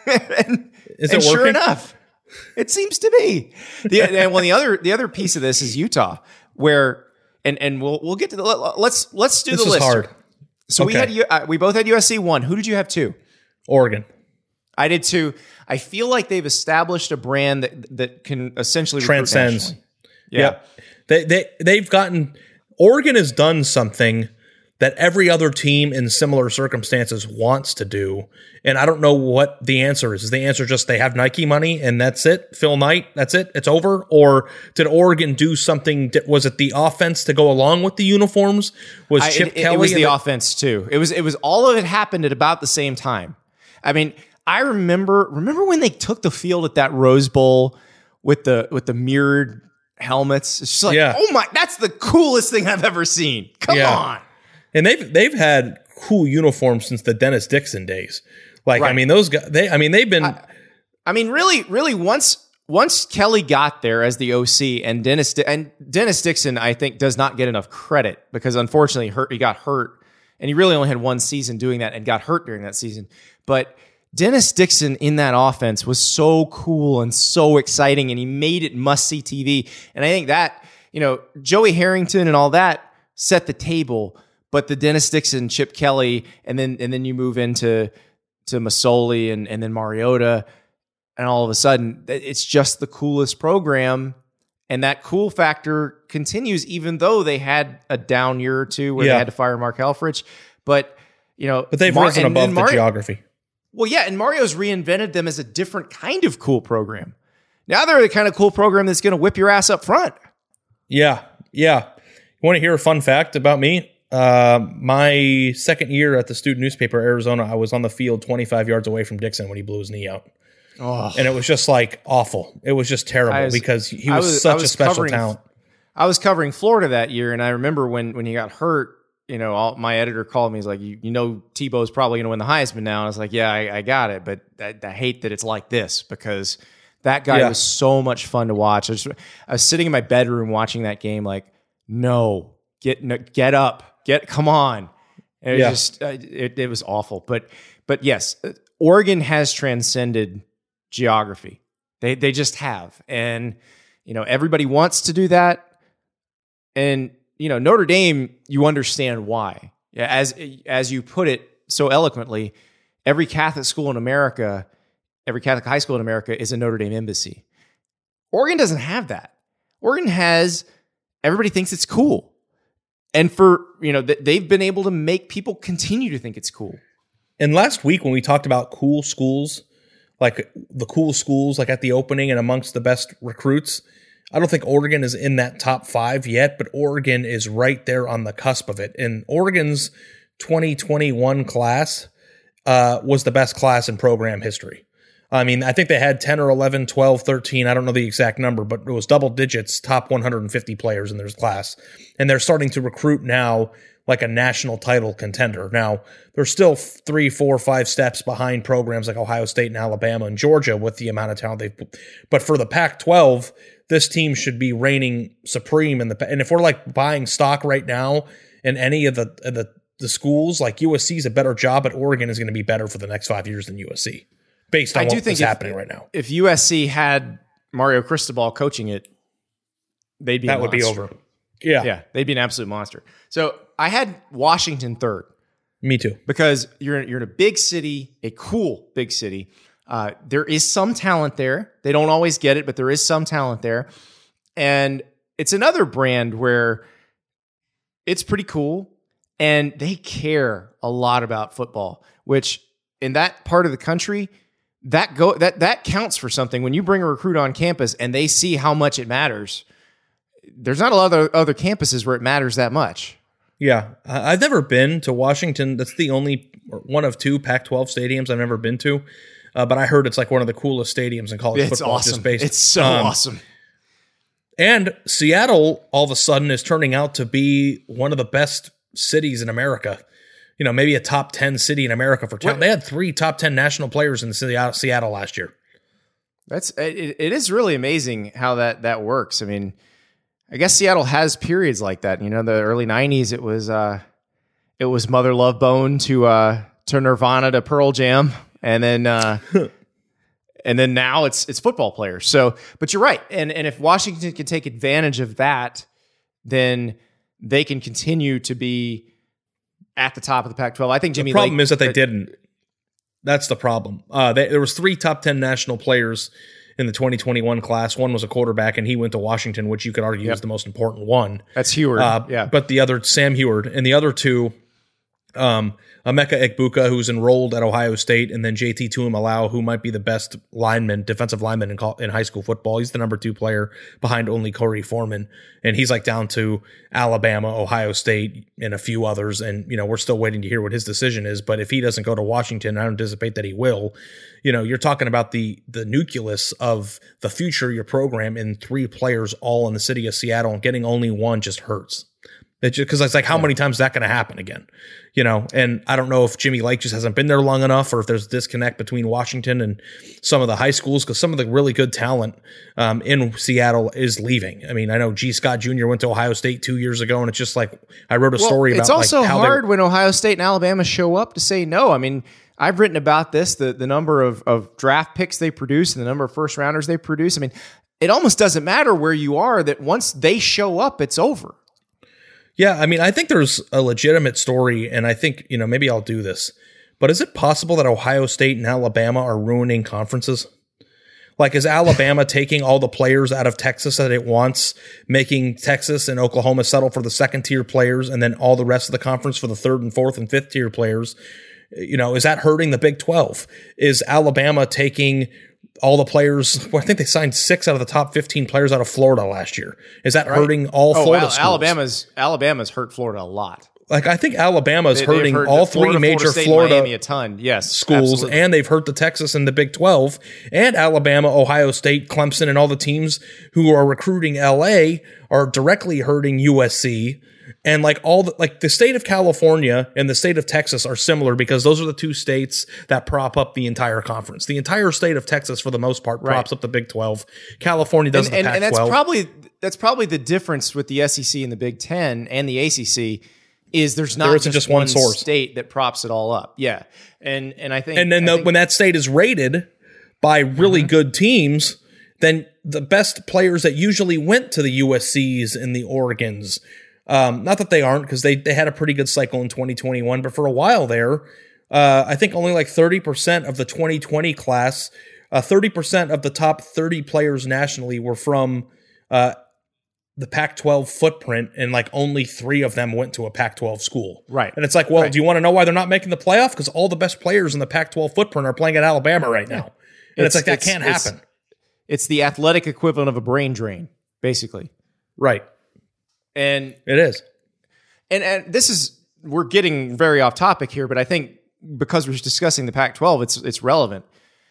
and sure enough, it seems to be. The other piece of this is Utah, where and we'll get to let's do the list. Hard. So we both had USC 1. Who did you have 2? Oregon. I did too. I feel like they've established a brand that can essentially recruit Transcends. nationally. Yeah. They've gotten, Oregon has done something that every other team in similar circumstances wants to do. And I don't know what the answer is. Is the answer just they have Nike money and that's it? Phil Knight, that's it? It's over? Or did Oregon do something? Was it the offense to go along with the uniforms? Was Chip Kelly? It was the offense too. It was all of it happened at about the same time. I mean, I remember when they took the field at that Rose Bowl with the mirrored helmets. It's just like, oh my, that's the coolest thing I've ever seen. Come on. And they've had cool uniforms since the Dennis Dixon days. Like, right. I mean, those guys, they've been. I mean, really, once Kelly got there as the OC and Dennis Dixon, I think, does not get enough credit because unfortunately he got hurt and he really only had one season doing that and got hurt during that season. But Dennis Dixon in that offense was so cool and so exciting and he made it must-see TV. And I think that, Joey Harrington and all that set the table. But the Dennis Dixon, Chip Kelly, and then you move into Masoli and then Mariota, and all of a sudden it's just the coolest program, and that cool factor continues even though they had a down year or two where they had to fire Mark Helfrich. But they've risen above the geography. Well, yeah, and Mario's reinvented them as a different kind of cool program. Now they're the kind of cool program that's going to whip your ass up front. Yeah. You want to hear a fun fact about me? My second year at the student newspaper, Arizona, I was on the field 25 yards away from Dixon when he blew his knee out. Oh. And it was just like awful. It was just terrible because he was such a special talent. I was covering Florida that year, and I remember when he got hurt, my editor called me. He's like, Tebow's probably going to win the Heisman now. And I was like, yeah, I got it. But I hate that it's like this because that guy was so much fun to watch. I was sitting in my bedroom watching that game like, no, get up. Come on. And it was just, it was awful. But yes, Oregon has transcended geography. They just have. And, everybody wants to do that. And, Notre Dame, you understand why. Yeah, as you put it so eloquently, every Catholic school in America, every Catholic high school in America is a Notre Dame embassy. Oregon doesn't have that. Oregon has, everybody thinks it's cool. And they've been able to make people continue to think it's cool. And last week when we talked about cool schools, like the cool schools, like at the opening and amongst the best recruits, I don't think Oregon is in that top 5 yet, but Oregon is right there on the cusp of it. And Oregon's 2021 class was the best class in program history. I mean, I think they had 10 or 11, 12, 13. I don't know the exact number, but it was double digits, top 150 players in their class. And they're starting to recruit now like a national title contender. Now, they're still 3, 4, 5 steps behind programs like Ohio State and Alabama and Georgia with the amount of talent they've put. But for the Pac-12, this team should be reigning supreme. And if we're like buying stock right now in any of the schools, like USC's a better job, but Oregon is going to be better for the next 5 years than USC. Based on what's happening right now. If USC had Mario Cristobal coaching it, they'd be a monster. Would be over. Yeah, they'd be an absolute monster. So I had Washington third. Me too. Because you're in a big city, a cool big city. There is some talent there. They don't always get it, but there is some talent there. And it's another brand where it's pretty cool, and they care a lot about football, which in that part of the country, that counts for something. When you bring a recruit on campus and they see how much it matters, there's not a lot of other campuses where it matters that much. Yeah. I've never been to Washington. That's the only one of 2 Pac-12 stadiums I've never been to. But I heard it's like one of the coolest stadiums in college football. Awesome. It's so awesome. And Seattle, all of a sudden, is turning out to be one of the best cities in America. Maybe a top 10 city in America for talent. They had 3 top 10 national players in Seattle last year. It is really amazing how that works. I mean, I guess Seattle has periods like that. The early 90s, it was Mother Love Bone to Nirvana to Pearl Jam, and then now it's football players. So, but you're right. And if Washington can take advantage of that, then they can continue to be at the top of the Pac-12. I think Jimmy. The problem is that they didn't. That's the problem. There was 3 top 10 national players in the 2021 class. One was a quarterback, and he went to Washington, which you could argue is the most important one. That's Heward. But the other, Sam Heward, and the other 2, Emeka Egbuka, who's enrolled at Ohio State, and then JT Tuimoloau, who might be the best defensive lineman in high school football. He's the number 2 player behind only Corey Foreman, and he's like down to Alabama, Ohio State, and a few others. And we're still waiting to hear what his decision is. But if he doesn't go to Washington, I don't anticipate that he will. You're talking about the nucleus of the future of your program in 3 players all in the city of Seattle, and getting only one just hurts. Because it's like, how many times is that going to happen again? And I don't know if Jimmy Lake just hasn't been there long enough, or if there's a disconnect between Washington and some of the high schools, because some of the really good talent in Seattle is leaving. I mean, I know G. Scott Jr. went to Ohio State 2 years ago, and it's just like, I wrote a story about it's also how hard when Ohio State and Alabama show up to say no. I mean, I've written about this, the number of draft picks they produce and the number of first rounders they produce. I mean, it almost doesn't matter where you are, that once they show up, it's over. Yeah, I mean, I think there's a legitimate story, and I think, maybe I'll do this. But is it possible that Ohio State and Alabama are ruining conferences? Like, is Alabama taking all the players out of Texas that it wants, making Texas and Oklahoma settle for the second-tier players, and then all the rest of the conference for the third and fourth and fifth-tier players? Is that hurting the Big 12? Is Alabama taking all the players? Well, I think they signed 6 out of the top 15 players out of Florida last year. Is that hurting all Florida schools? Alabama's hurt Florida a lot. Like, I think Alabama's hurting hurt all Florida, 3 major State, Florida Miami a ton. Yes, schools, absolutely. And they've hurt the Texas and the Big 12, and Alabama, Ohio State, Clemson, and all the teams who are recruiting LA are directly hurting USC. And the state of California and the state of Texas are similar, because those are the 2 states that prop up the entire conference. The entire state of Texas, for the most part, props up the Big 12. California does the Pac-12. And that's probably the difference with the SEC and the Big 10 and the ACC, is there isn't just one source state that props it all up. Yeah, and I think, and then when that state is rated by really good teams, then the best players that usually went to the USCs and the Oregons. Not that they aren't, because they had a pretty good cycle in 2021, but for a while there, I think only like 30% of the 2020 class, 30% of the top 30 players nationally were from the Pac-12 footprint, and like only 3 of them went to a Pac-12 school. Right. And it's like, well, do you want to know why they're not making the playoff? Because all the best players in the Pac-12 footprint are playing at Alabama right now. And it's like, that can't happen. It's the athletic equivalent of a brain drain, basically. Right. And it is. And this is, we're getting very off topic here, but I think because we're discussing the Pac-12, it's relevant.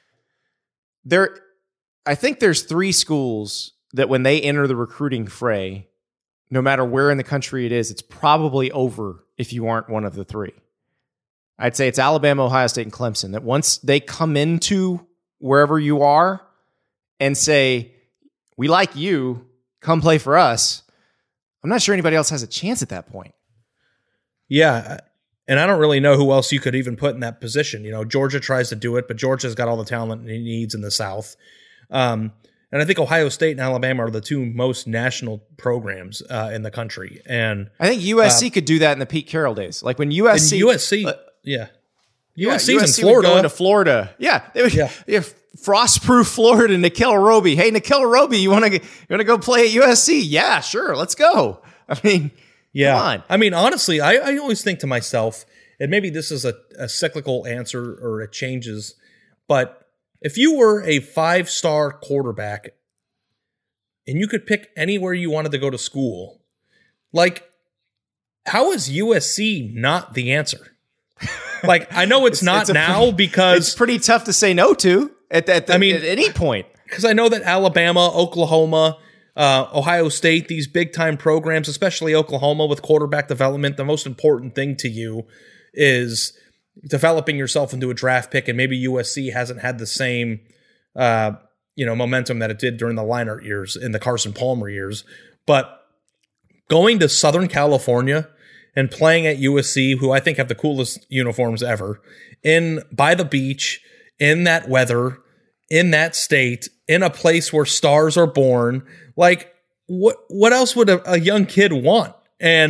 I think there's 3 schools that when they enter the recruiting fray, no matter where in the country it is, it's probably over if you aren't one of the 3. I'd say it's Alabama, Ohio State, and Clemson, that once they come into wherever you are and say, we like you, come play for us, I'm not sure anybody else has a chance at that point. Yeah, and I don't really know who else you could even put in that position. Georgia tries to do it, but Georgia's got all the talent it needs in the South. And I think Ohio State and Alabama are the 2 most national programs in the country. And I think USC could do that in the Pete Carroll days. Like when USC... USC's in Florida. Would go into Florida. Yeah. They would, Frostproof Florida, Nikhil Roby. Hey, Nikhil Roby, you want to go play at USC? Yeah, sure. Let's go. I mean, come on. I mean, honestly, I always think to myself, and maybe this is a cyclical answer or it changes, but if you were a 5-star quarterback and you could pick anywhere you wanted to go to school, like, how is USC not the answer? Like, I know it's not now because it's pretty tough to say no to at any point. Because I know that Alabama, Oklahoma, Ohio State, these big time programs, especially Oklahoma with quarterback development, the most important thing to you is developing yourself into a draft pick, and maybe USC hasn't had the same, momentum that it did during the Leinart years, in the Carson Palmer years. But going to Southern California and playing at USC, who I think have the coolest uniforms ever, by the beach, in that weather, in that state, in a place where stars are born, like what else would a young kid want? And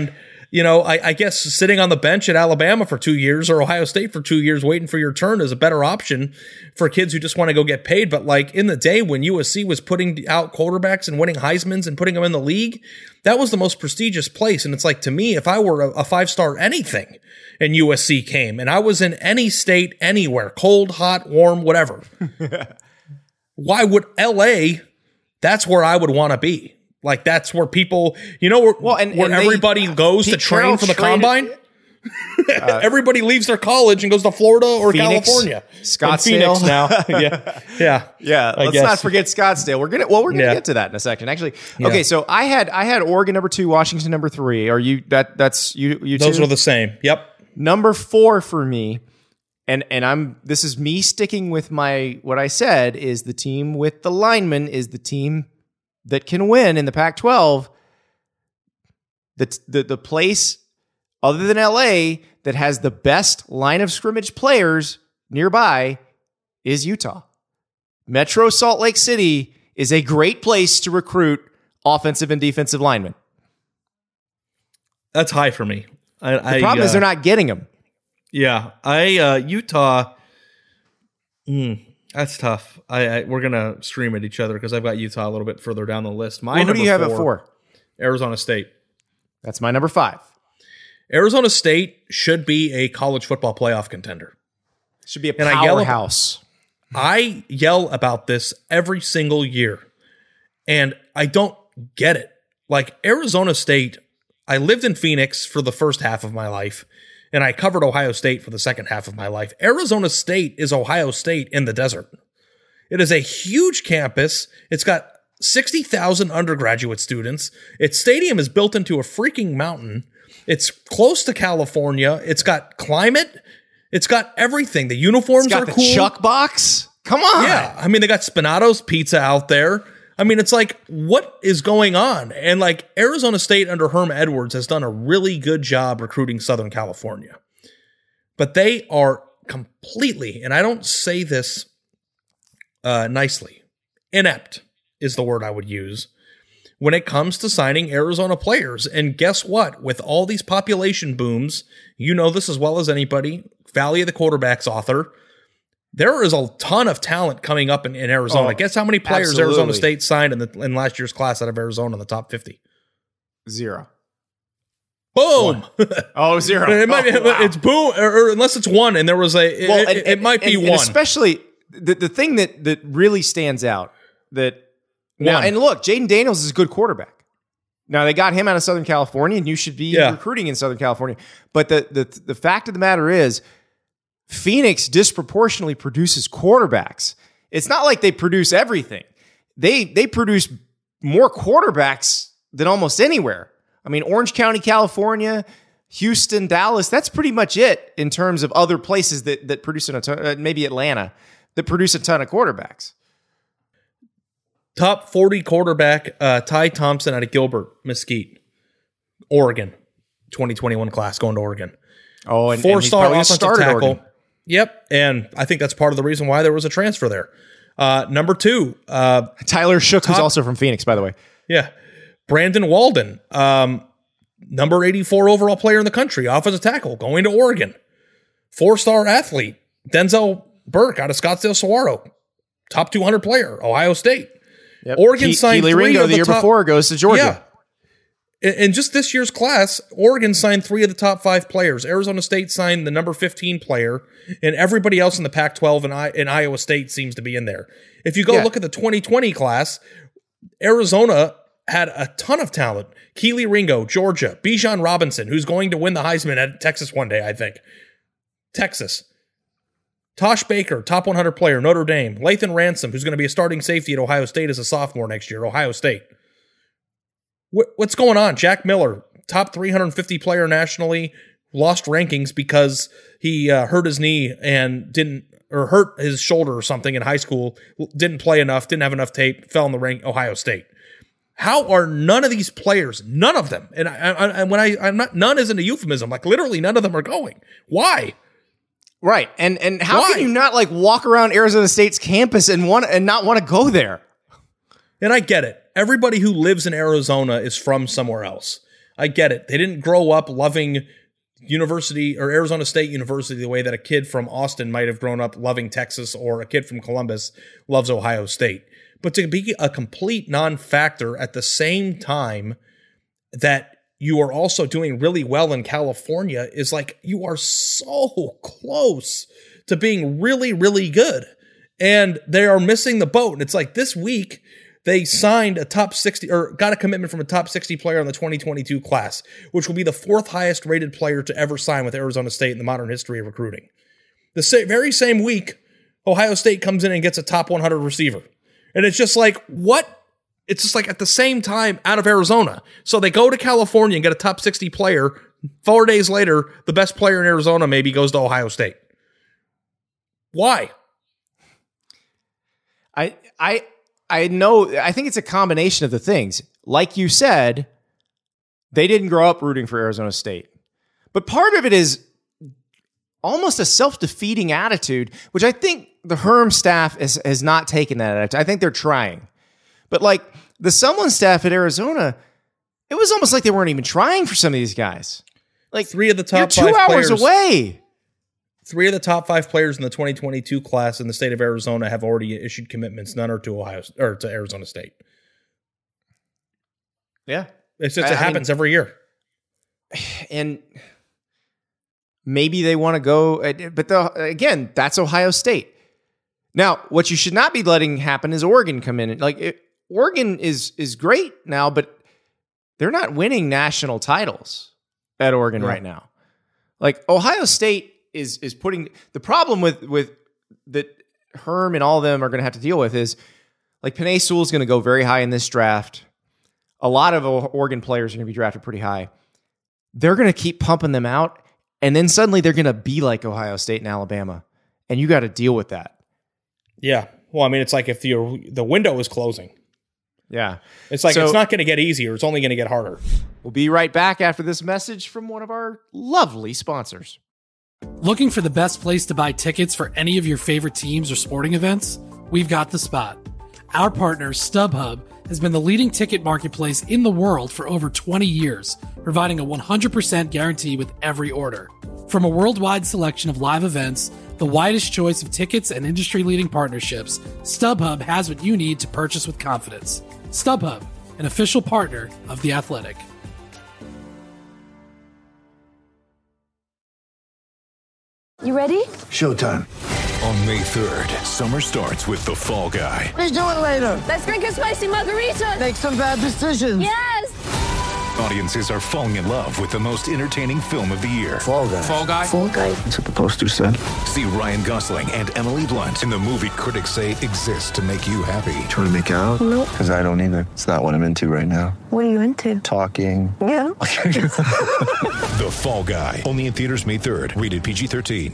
I guess sitting on the bench at Alabama for 2 years or Ohio State for 2 years waiting for your turn is a better option for kids who just want to go get paid. But like in the day when USC was putting out quarterbacks and winning Heismans and putting them in the league, that was the most prestigious place. And it's like, to me, if I were a 5-star anything and USC came and I was in any state, anywhere, cold, hot, warm, whatever, why would LA, that's where I would want to be. Like, that's where people, where everybody goes to train for the combine. Everybody leaves their college and goes to Florida or Phoenix, California. Scottsdale. Phoenix now. Yeah. Let's not forget Scottsdale. We're gonna get to that in a second. Actually, okay. So I had Oregon number 2, Washington number 3. Are you that's you? Those two? are the same. Yep. Number 4 for me, and this is me sticking with what I said is the team with the linemen is the team that can win in the Pac-12. The place other than LA that has the best line of scrimmage players nearby is Utah. Metro Salt Lake City is a great place to recruit offensive and defensive linemen. That's high for me. The problem is they're not getting them. Yeah. Utah, that's tough. We're going to stream at each other because I've got Utah a little bit further down the list. Who do you have it for? Arizona State. That's my number 5. Arizona State should be a college football playoff contender. Should be a powerhouse. I yell about this every single year, and I don't get it. Like, Arizona State, I lived in Phoenix for the first half of my life, and I covered Ohio State for the second half of my life. Arizona State is Ohio State in the desert. It is a huge campus. It's got 60,000 undergraduate students. Its stadium is built into a freaking mountain. It's close to California. It's got climate. It's got everything. The uniforms are cool. The Chuck box. Come on. Yeah. I mean, they got Spinato's Pizza out there. I mean, it's like, what is going on? And like, Arizona State under Herm Edwards has done a really good job recruiting Southern California. But they are completely, and I don't say this nicely, inept is the word I would use when it comes to signing Arizona players. And guess what? With all these population booms, you know this as well as anybody, Valley of the Quarterbacks author, there is a ton of talent coming up in Arizona. Guess how many players absolutely. Arizona State signed in last year's class out of Arizona in the top 50? 0. Boom. 0. It might be, wow. It's boom, or unless it's 1, and there was it might be 1. And especially the thing that really stands out now, and look, Jaden Daniels is a good quarterback. Now, they got him out of Southern California, and you should be recruiting in Southern California. But the fact of the matter is, Phoenix disproportionately produces quarterbacks. It's not like they produce everything. They produce more quarterbacks than almost anywhere. I mean, Orange County, California, Houston, Dallas, that's pretty much it in terms of other places that produce a ton, maybe Atlanta, that produce a ton of quarterbacks. Top 40 quarterback, Ty Thompson out of Gilbert Mesquite, Oregon, 2021 class going to Oregon. Oh, and 4-star and offensive tackle. Oregon. Yep, and I think that's part of the reason why there was a transfer there. Number 2. Tyler Shook, who's also from Phoenix, by the way. Yeah. Brandon Walden, number 84 overall player in the country, offensive tackle, going to Oregon. 4-star athlete, Denzel Burke out of Scottsdale Saguaro, top 200 player, Ohio State. Yep. Oregon signed Keely 3 Ringo of the year top, before goes to Georgia. Yeah. In just this year's class, Oregon signed 3 of the top 5 players. Arizona State signed the number 15 player, and everybody else in the Pac-12 and Iowa State seems to be in there. If you go look at the 2020 class, Arizona had a ton of talent. Keely Ringo, Georgia. Bijan Robinson, who's going to win the Heisman at Texas one day, I think. Texas. Tosh Baker, top 100 player, Notre Dame. Lathan Ransom, who's going to be a starting safety at Ohio State as a sophomore next year, Ohio State. What's going on? Jack Miller, top 350 player nationally, lost rankings because he hurt his knee and hurt his shoulder or something in high school, didn't play enough, didn't have enough tape, fell in the rank, Ohio State. How are none of these players, none of them, and I'm not, none isn't a euphemism, like literally none of them are going. Why? Right. And how can you not like walk around Arizona State's campus and not want to go there? And I get it. Everybody who lives in Arizona is from somewhere else. I get it. They didn't grow up loving University or Arizona State University the way that a kid from Austin might have grown up loving Texas, or a kid from Columbus loves Ohio State. But to be a complete non-factor at the same time that you are also doing really well in California is like, you are so close to being really, really good. And they are missing the boat. And it's like this week, they signed a top 60 or got a commitment from a top 60 player in the 2022 class, which will be the 4th highest rated player to ever sign with Arizona State in the modern history of recruiting. The very same week, Ohio State comes in and gets a top 100 receiver. And it's just like, what? It's just like at the same time out of Arizona. So they go to California and get a top 60 player. 4 days later, the best player in Arizona maybe goes to Ohio State. Why? I know, I think it's a combination of the things. Like you said, they didn't grow up rooting for Arizona State. But part of it is almost a self-defeating attitude, which I think the Herm staff has not taken that attitude. I think they're trying. But like the Sumlin staff at Arizona, it was almost like they weren't even trying for some of these guys. Like 3 of the top 5 you're 2 hours players away. 3 of the top 5 players in the 2022 class in the state of Arizona have already issued commitments. None are to to Arizona State. Yeah, it happens every year. And maybe they want to go, but again, that's Ohio State. Now, what you should not be letting happen is Oregon come in. Oregon is great now, but they're not winning national titles at Oregon right now. Like Ohio State is putting the problem with that Herm and all of them are going to have to deal with is like Penei Sewell is going to go very high in this draft. A lot of Oregon players are going to be drafted pretty high. They're going to keep pumping them out, and then suddenly they're going to be like Ohio State and Alabama, and you got to deal with that. Yeah. Well, I mean, it's like if the window is closing. Yeah. It's like it's not going to get easier. It's only going to get harder. We'll be right back after this message from one of our lovely sponsors. Looking for the best place to buy tickets for any of your favorite teams or sporting events? We've got the spot. Our partner, StubHub, has been the leading ticket marketplace in the world for over 20 years, providing a 100% guarantee with every order. From a worldwide selection of live events, the widest choice of tickets, and industry-leading partnerships, StubHub has what you need to purchase with confidence. StubHub, an official partner of The Athletic. You ready? Showtime. On May 3rd, summer starts with The Fall Guy. Let's do it later. Let's drink a spicy margarita. Make some bad decisions. Yes! Audiences are falling in love with the most entertaining film of the year. Fall Guy. Fall Guy? Fall Guy. That's what the poster said. See Ryan Gosling and Emily Blunt in the movie critics say exists to make you happy. Trying to make it out? Nope. Because I don't either. It's not what I'm into right now. What are you into? Talking. Yeah. The Fall Guy. Only in theaters May 3rd. Rated PG-13.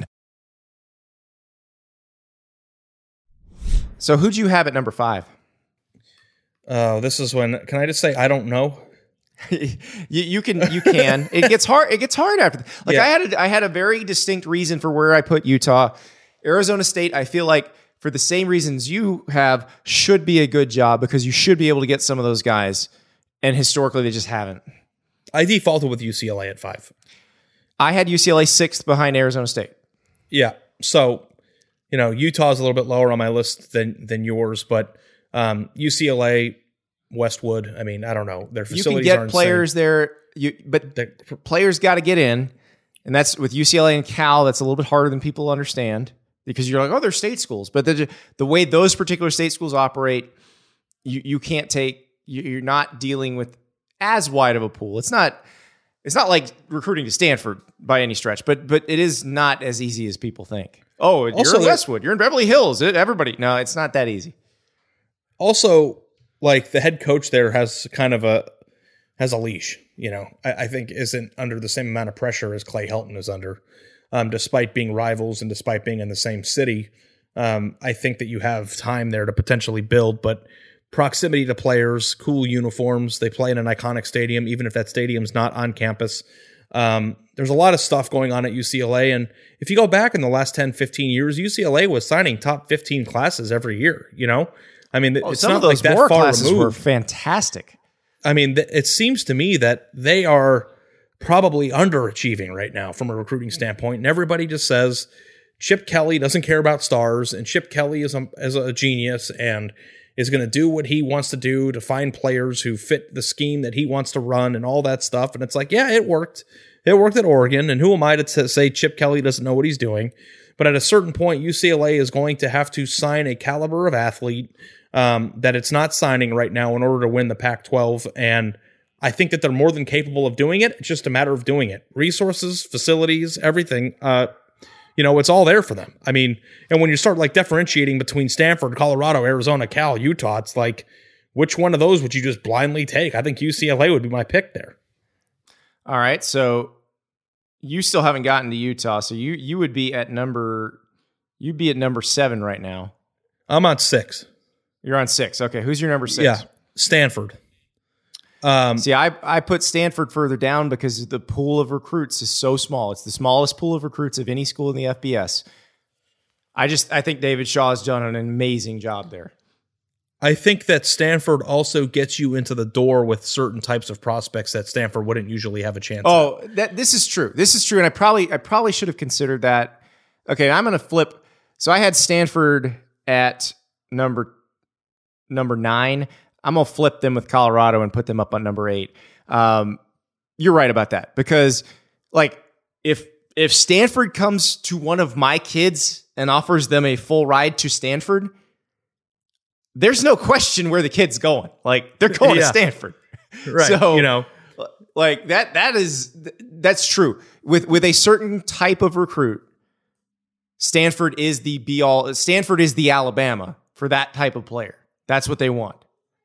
So who'd you have at number 5? Oh, this is when, can I just say, I don't know? you can. It gets hard. It gets hard after. Like I had a very distinct reason for where I put Utah. Arizona State, I feel like for the same reasons you have, should be a good job because you should be able to get some of those guys. And historically, they just haven't. I defaulted with UCLA at 5. I had UCLA 6th behind Arizona State. Yeah. So, Utah's a little bit lower on my list than yours, but UCLA, Westwood, I mean, I don't know. Their facilities you can get players there, but players got to get in. And that's with UCLA and Cal, that's a little bit harder than people understand because you're like, oh, they're state schools. But the way those particular state schools operate, you can't you're not dealing with as wide of a pool. It's not like recruiting to Stanford by any stretch, but it is not as easy as people think. Oh, you're in Westwood, you're in Beverly Hills. Everybody, no, it's not that easy. Also, like the head coach there has kind of a leash, I think isn't under the same amount of pressure as Clay Helton is under, despite being rivals and despite being in the same city. I think that you have time there to potentially build, but proximity to players, cool uniforms, they play in an iconic stadium, even if that stadium's not on campus. There's a lot of stuff going on at UCLA. And if you go back in the last 10, 15 years, UCLA was signing top 15 classes every year, I mean, it's some not of those like that war far classes removed. were fantastic. I mean, it seems to me that they are probably underachieving right now from a recruiting standpoint. And everybody just says Chip Kelly doesn't care about stars, and Chip Kelly is a genius and is going to do what he wants to do to find players who fit the scheme that he wants to run and all that stuff. And it's like, yeah, it worked. It worked at Oregon. And who am I to say Chip Kelly doesn't know what he's doing? But at a certain point, UCLA is going to have to sign a caliber of athlete that it's not signing right now in order to win the Pac-12. And I think that they're more than capable of doing it. It's just a matter of doing it. Resources, facilities, everything. It's all there for them. I mean, and when you start like differentiating between Stanford, Colorado, Arizona, Cal, Utah, it's like, which one of those would you just blindly take? I think UCLA would be my pick there. All right. So you still haven't gotten to Utah. So you would be at number 7 right now. I'm on 6. You're on 6. Okay. Who's your number 6? Yeah. Stanford. See, I put Stanford further down because the pool of recruits is so small. It's the smallest pool of recruits of any school in the FBS. I think David Shaw has done an amazing job there. I think that Stanford also gets you into the door with certain types of prospects that Stanford wouldn't usually have a chance at. This is true. This is true, and I probably should have considered that. Okay, I'm going to flip. So I had Stanford at number 9. I'm going to flip them with Colorado and put them up on number 8. You're right about that because, like, if Stanford comes to one of my kids and offers them a full ride to Stanford, there's no question where the kid's going. Like, they're going to Stanford. Right. So, like, that's true. With a certain type of recruit, Stanford is the be-all. Stanford is the Alabama for that type of player. That's what they want.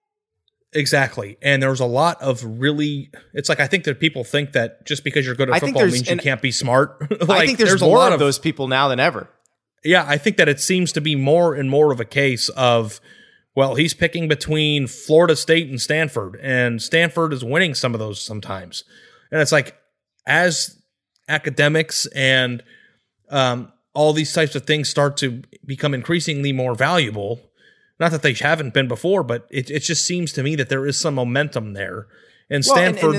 Exactly. And there's a lot of really, it's like, I think that people think that just because you're good at football means you can't be smart. I think there's more of those people now than ever. Yeah. I think that it seems to be more and more of a case of, well, he's picking between Florida State and Stanford is winning some of those sometimes. And it's like, as academics and all these types of things start to become increasingly more valuable, not that they haven't been before, but it just seems to me that there is some momentum there. And Stanford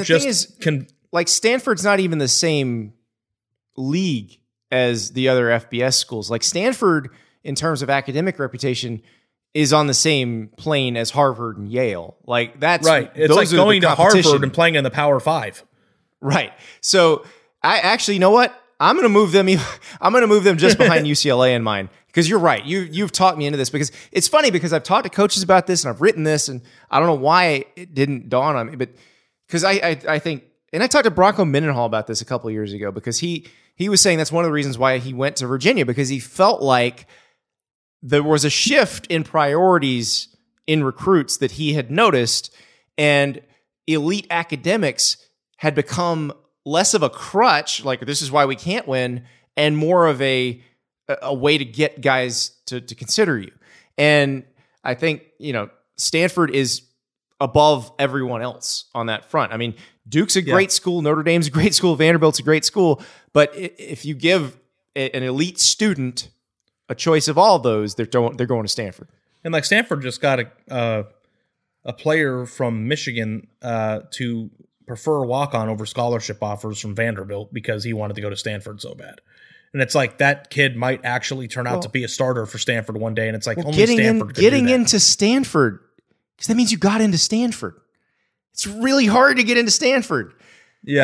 Stanford's not even the same league as the other FBS schools. Like Stanford, in terms of academic reputation, is on the same plane as Harvard and Yale. Like that's right. It's like going to Harvard and playing in the Power 5. Right. So I actually, you know what? I'm going to move them. I'm going to move them just behind UCLA in mine. Because you're right. You've taught me into this because it's funny because I've talked to coaches about this and I've written this and I don't know why it didn't dawn on me, but because I think, and I talked to Bronco Mendenhall about this a couple of years ago because he was saying that's one of the reasons why he went to Virginia because he felt like there was a shift in priorities in recruits that he had noticed and elite academics had become less of a crutch, like this is why we can't win, and more of a way to get guys to consider you. And I think, Stanford is above everyone else on that front. I mean, Duke's a great school. Notre Dame's a great school. Vanderbilt's a great school. But if you give an elite student a choice of all those, they're going to Stanford. And like Stanford just got a player from Michigan to prefer walk-on over scholarship offers from Vanderbilt because he wanted to go to Stanford so bad. And it's like that kid might actually turn out to be a starter for Stanford one day. And it's like only Stanford could getting do that. into Stanford, because that means you got into Stanford. It's really hard to get into Stanford. Yeah.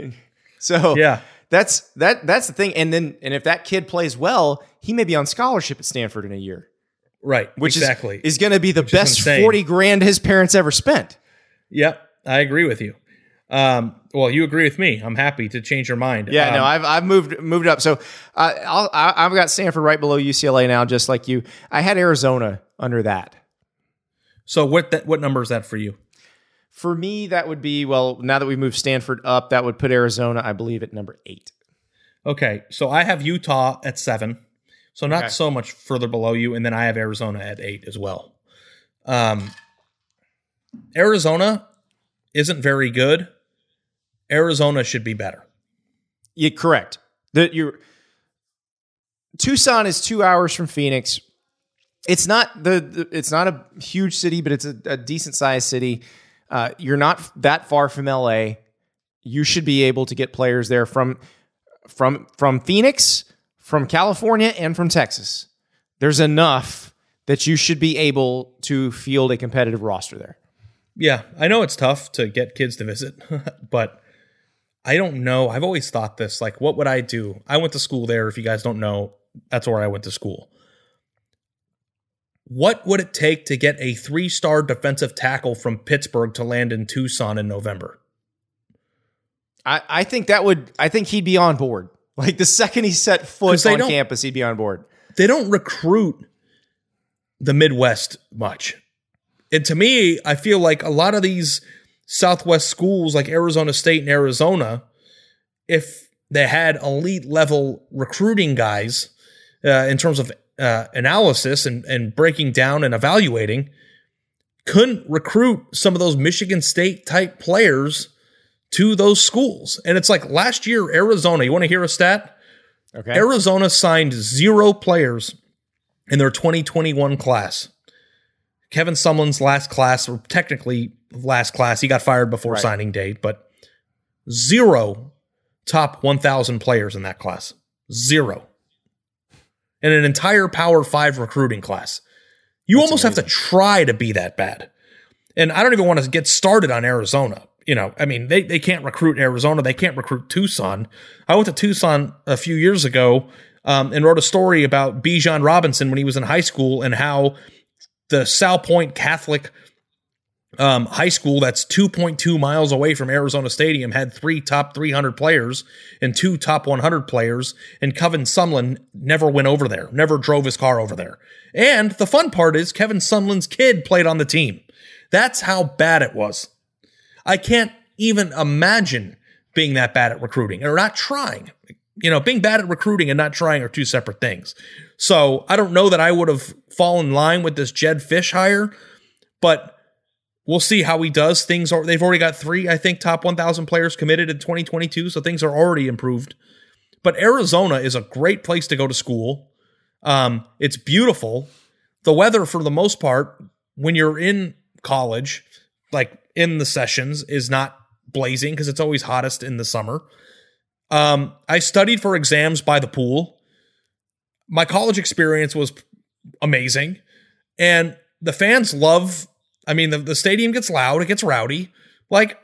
That's the thing. And if that kid plays well, he may be on scholarship at Stanford in a year. Right. Which exactly. is going to be the best $40,000 his parents ever spent. Yep. I agree with you. Well, you agree with me. I'm happy to change your mind. Yeah, no, I've moved it up. So I've got Stanford right below UCLA now, just like you. I had Arizona under that. So what number is that for you? For me, that would be, well, now that we moved Stanford up, that would put Arizona, I believe, at number 8. Okay, so I have Utah at 7, so not so much further below you, and then I have Arizona at 8 as well. Arizona isn't very good. Arizona should be better. Yeah, correct. Tucson is 2 hours from Phoenix. It's not it's not a huge city, but it's a decent sized city. You're not that far from LA. You should be able to get players there from Phoenix, from California, and from Texas. There's enough that you should be able to field a competitive roster there. Yeah, I know it's tough to get kids to visit, but I don't know. I've always thought this, like, what would I do? I went to school there. If you guys don't know, that's where I went to school. What would it take to get a 3-star defensive tackle from Pittsburgh to land in Tucson in November? I think he'd be on board. Like the second he set foot on campus, he'd be on board. They don't recruit the Midwest much. And to me, I feel like a lot of these Southwest schools like Arizona State and Arizona, if they had elite level recruiting guys in terms of analysis and breaking down and evaluating, couldn't recruit some of those Michigan State type players to those schools. And it's like last year, Arizona, you want to hear a stat? Okay. Arizona signed 0 players in their 2021 class. Kevin Sumlin's last class, or technically last class, he got fired before signing date, but 0 top 1,000 players in that class. 0. In an entire Power 5 recruiting class. You almost have to try to be that bad. And I don't even want to get started on Arizona. You know, I mean, they can't recruit Arizona. They can't recruit Tucson. I went to Tucson a few years ago and wrote a story about Bijan Robinson when he was in high school and how the South Point Catholic high school that's 2.2 miles away from Arizona Stadium had 3 top 300 players and 2 top 100 players, and Kevin Sumlin never went over there, never drove his car over there. And the fun part is Kevin Sumlin's kid played on the team. That's how bad it was. I can't even imagine being that bad at recruiting or not trying. You know, being bad at recruiting and not trying are 2 separate things. So I don't know that I would have fallen in line with this Jedd Fisch hire, but we'll see how he does. They've already got 3, I think, top 1,000 players committed in 2022, so things are already improved. But Arizona is a great place to go to school. It's beautiful. The weather, for the most part, when you're in college, like in the sessions, is not blazing because it's always hottest in the summer. I studied for exams by the pool. My college experience was amazing. And the fans love, I mean, the stadium gets loud, it gets rowdy. Like,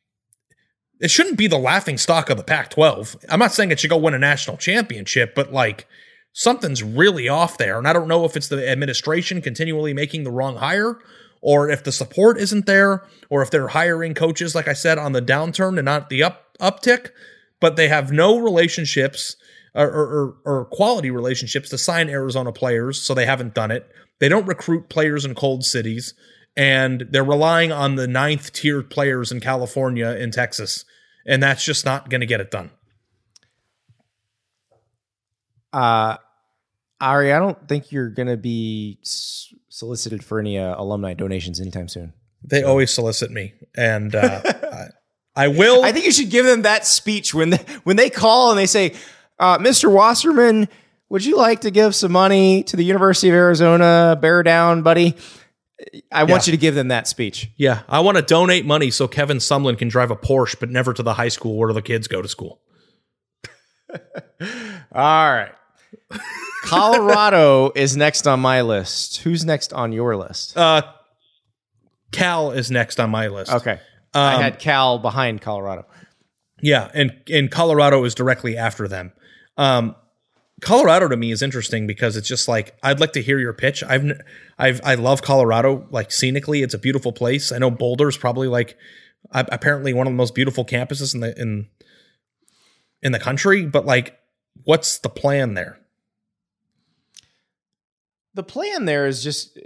it shouldn't be the laughing stock of the Pac-12. I'm not saying it should go win a national championship, but like, something's really off there. And I don't know if it's the administration continually making the wrong hire, or if the support isn't there, or if they're hiring coaches, like I said, on the downturn and not the uptick, but they have no relationships or quality relationships to sign Arizona players, so they haven't done it. They don't recruit players in cold cities, and they're relying on the 9th-tier players in California and Texas, and that's just not going to get it done. Ari, I don't think you're going to be solicited for any alumni donations anytime soon. They always solicit me, and I will. I think you should give them that speech when they call and they say, Mr. Wasserman, would you like to give some money to the University of Arizona? Bear down, buddy. I want you to give them that speech. Yeah, I want to donate money so Kevin Sumlin can drive a Porsche, but never to the high school where the kids go to school. All right. Colorado is next on my list. Who's next on your list? Cal is next on my list. Okay. I had Cal behind Colorado. Yeah, and Colorado is directly after them. Colorado to me is interesting because it's just like, I'd like to hear your pitch. I love Colorado, like scenically, it's a beautiful place. I know Boulder's probably like apparently one of the most beautiful campuses in the country, but like, what's the plan there? The plan there is just,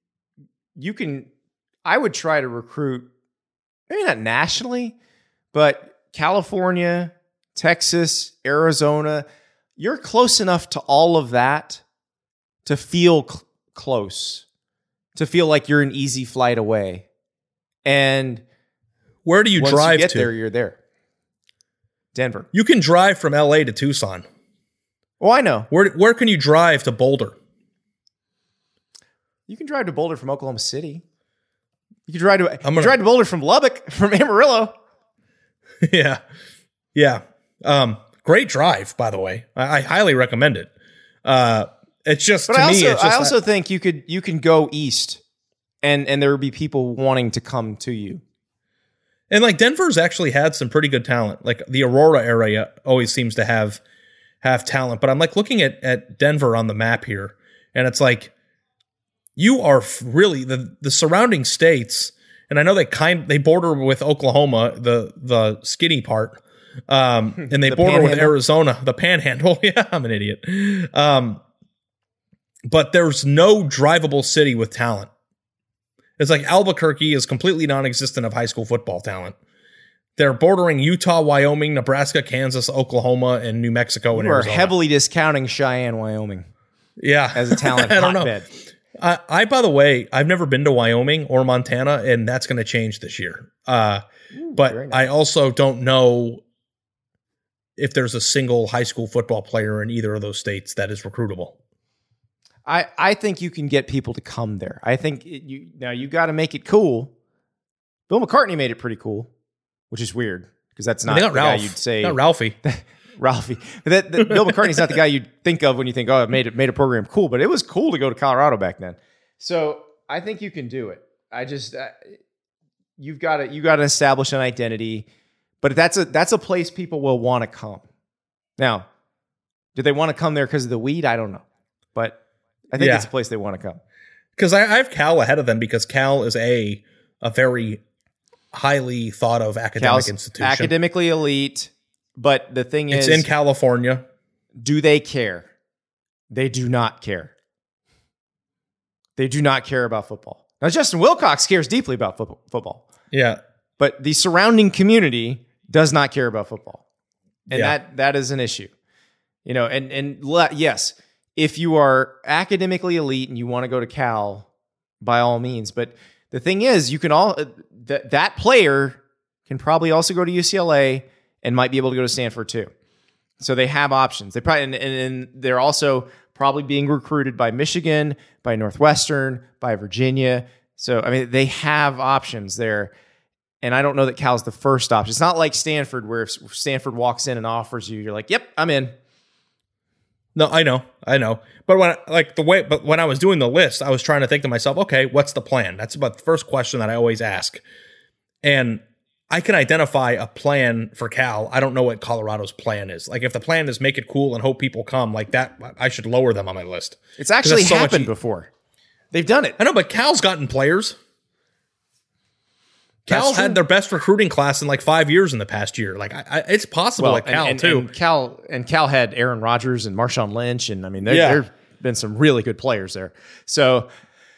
I would try to recruit, maybe not nationally, but California, Texas, Arizona. You're close enough to all of that to feel close, to feel like you're an easy flight away. And where do you drive once you get to? there, you're there. Denver. You can drive from LA to Tucson. Oh, I know. Where can you drive to Boulder? You can drive to Boulder from Oklahoma City. You could ride to Boulder from Lubbock, from Amarillo. Yeah. Yeah. Great drive, by the way. I highly recommend it. It's just, but I also think you can go east and there would be people wanting to come to you. And like Denver's actually had some pretty good talent. Like the Aurora area always seems to have talent. But I'm like looking at Denver on the map here, and it's like you are really the surrounding states. And I know they border with Oklahoma, the skinny part, and they border with Arizona, the Panhandle. Yeah, I'm an idiot. But there's no drivable city with talent. It's like Albuquerque is completely non-existent of high school football talent. They're bordering Utah, Wyoming, Nebraska, Kansas, Oklahoma, and New Mexico and Arizona. We're heavily discounting Cheyenne, Wyoming. Yeah. As a talent I don't hotbed. know. By the way, I've never been to Wyoming or Montana, and that's going to change this year. But nice. I also don't know if there's a single high school football player in either of those states that is recruitable. I think you can get people to come there. I think you got to make it cool. Bill McCartney made it pretty cool, which is weird because that's not the guy you'd say. Not Ralphie. Ralphie. Bill McCartney's not the guy you'd think of when you think, oh, it made a program cool, but it was cool to go to Colorado back then. So I think you can do it. I just you've got to establish an identity, but that's a place people will want to come. Now, do they want to come there because of the weed? I don't know, but I think it's a place they want to come. Because I have Cal ahead of them because Cal is a very highly thought of academic institution. Academically elite, but the thing is... It's in California. Do they care? They do not care. They do not care about football. Now, Justin Wilcox cares deeply about football. Yeah. But the surrounding community does not care about football. And that is an issue. Yes... If you are academically elite and you want to go to Cal, by all means. But the thing is, you can that player can probably also go to UCLA and might be able to go to Stanford too. So they have options. They probably and they're also probably being recruited by Michigan, by Northwestern, by Virginia. So I mean, they have options there. And I don't know that Cal's the first option. It's not like Stanford, where if Stanford walks in and offers you, you're like, "Yep, I'm in." No, I know. But when I was doing the list, I was trying to think to myself, okay, what's the plan? That's about the first question that I always ask. And I can identify a plan for Cal. I don't know what Colorado's plan is. Like if the plan is make it cool and hope people come like that, I should lower them on my list. It's actually happened before. They've done it. I know, but Cal's gotten players. Cal had their best recruiting class in like 5 years in the past year. Like it's possible at Cal too. And Cal had Aaron Rodgers and Marshawn Lynch, and I mean there've been some really good players there. So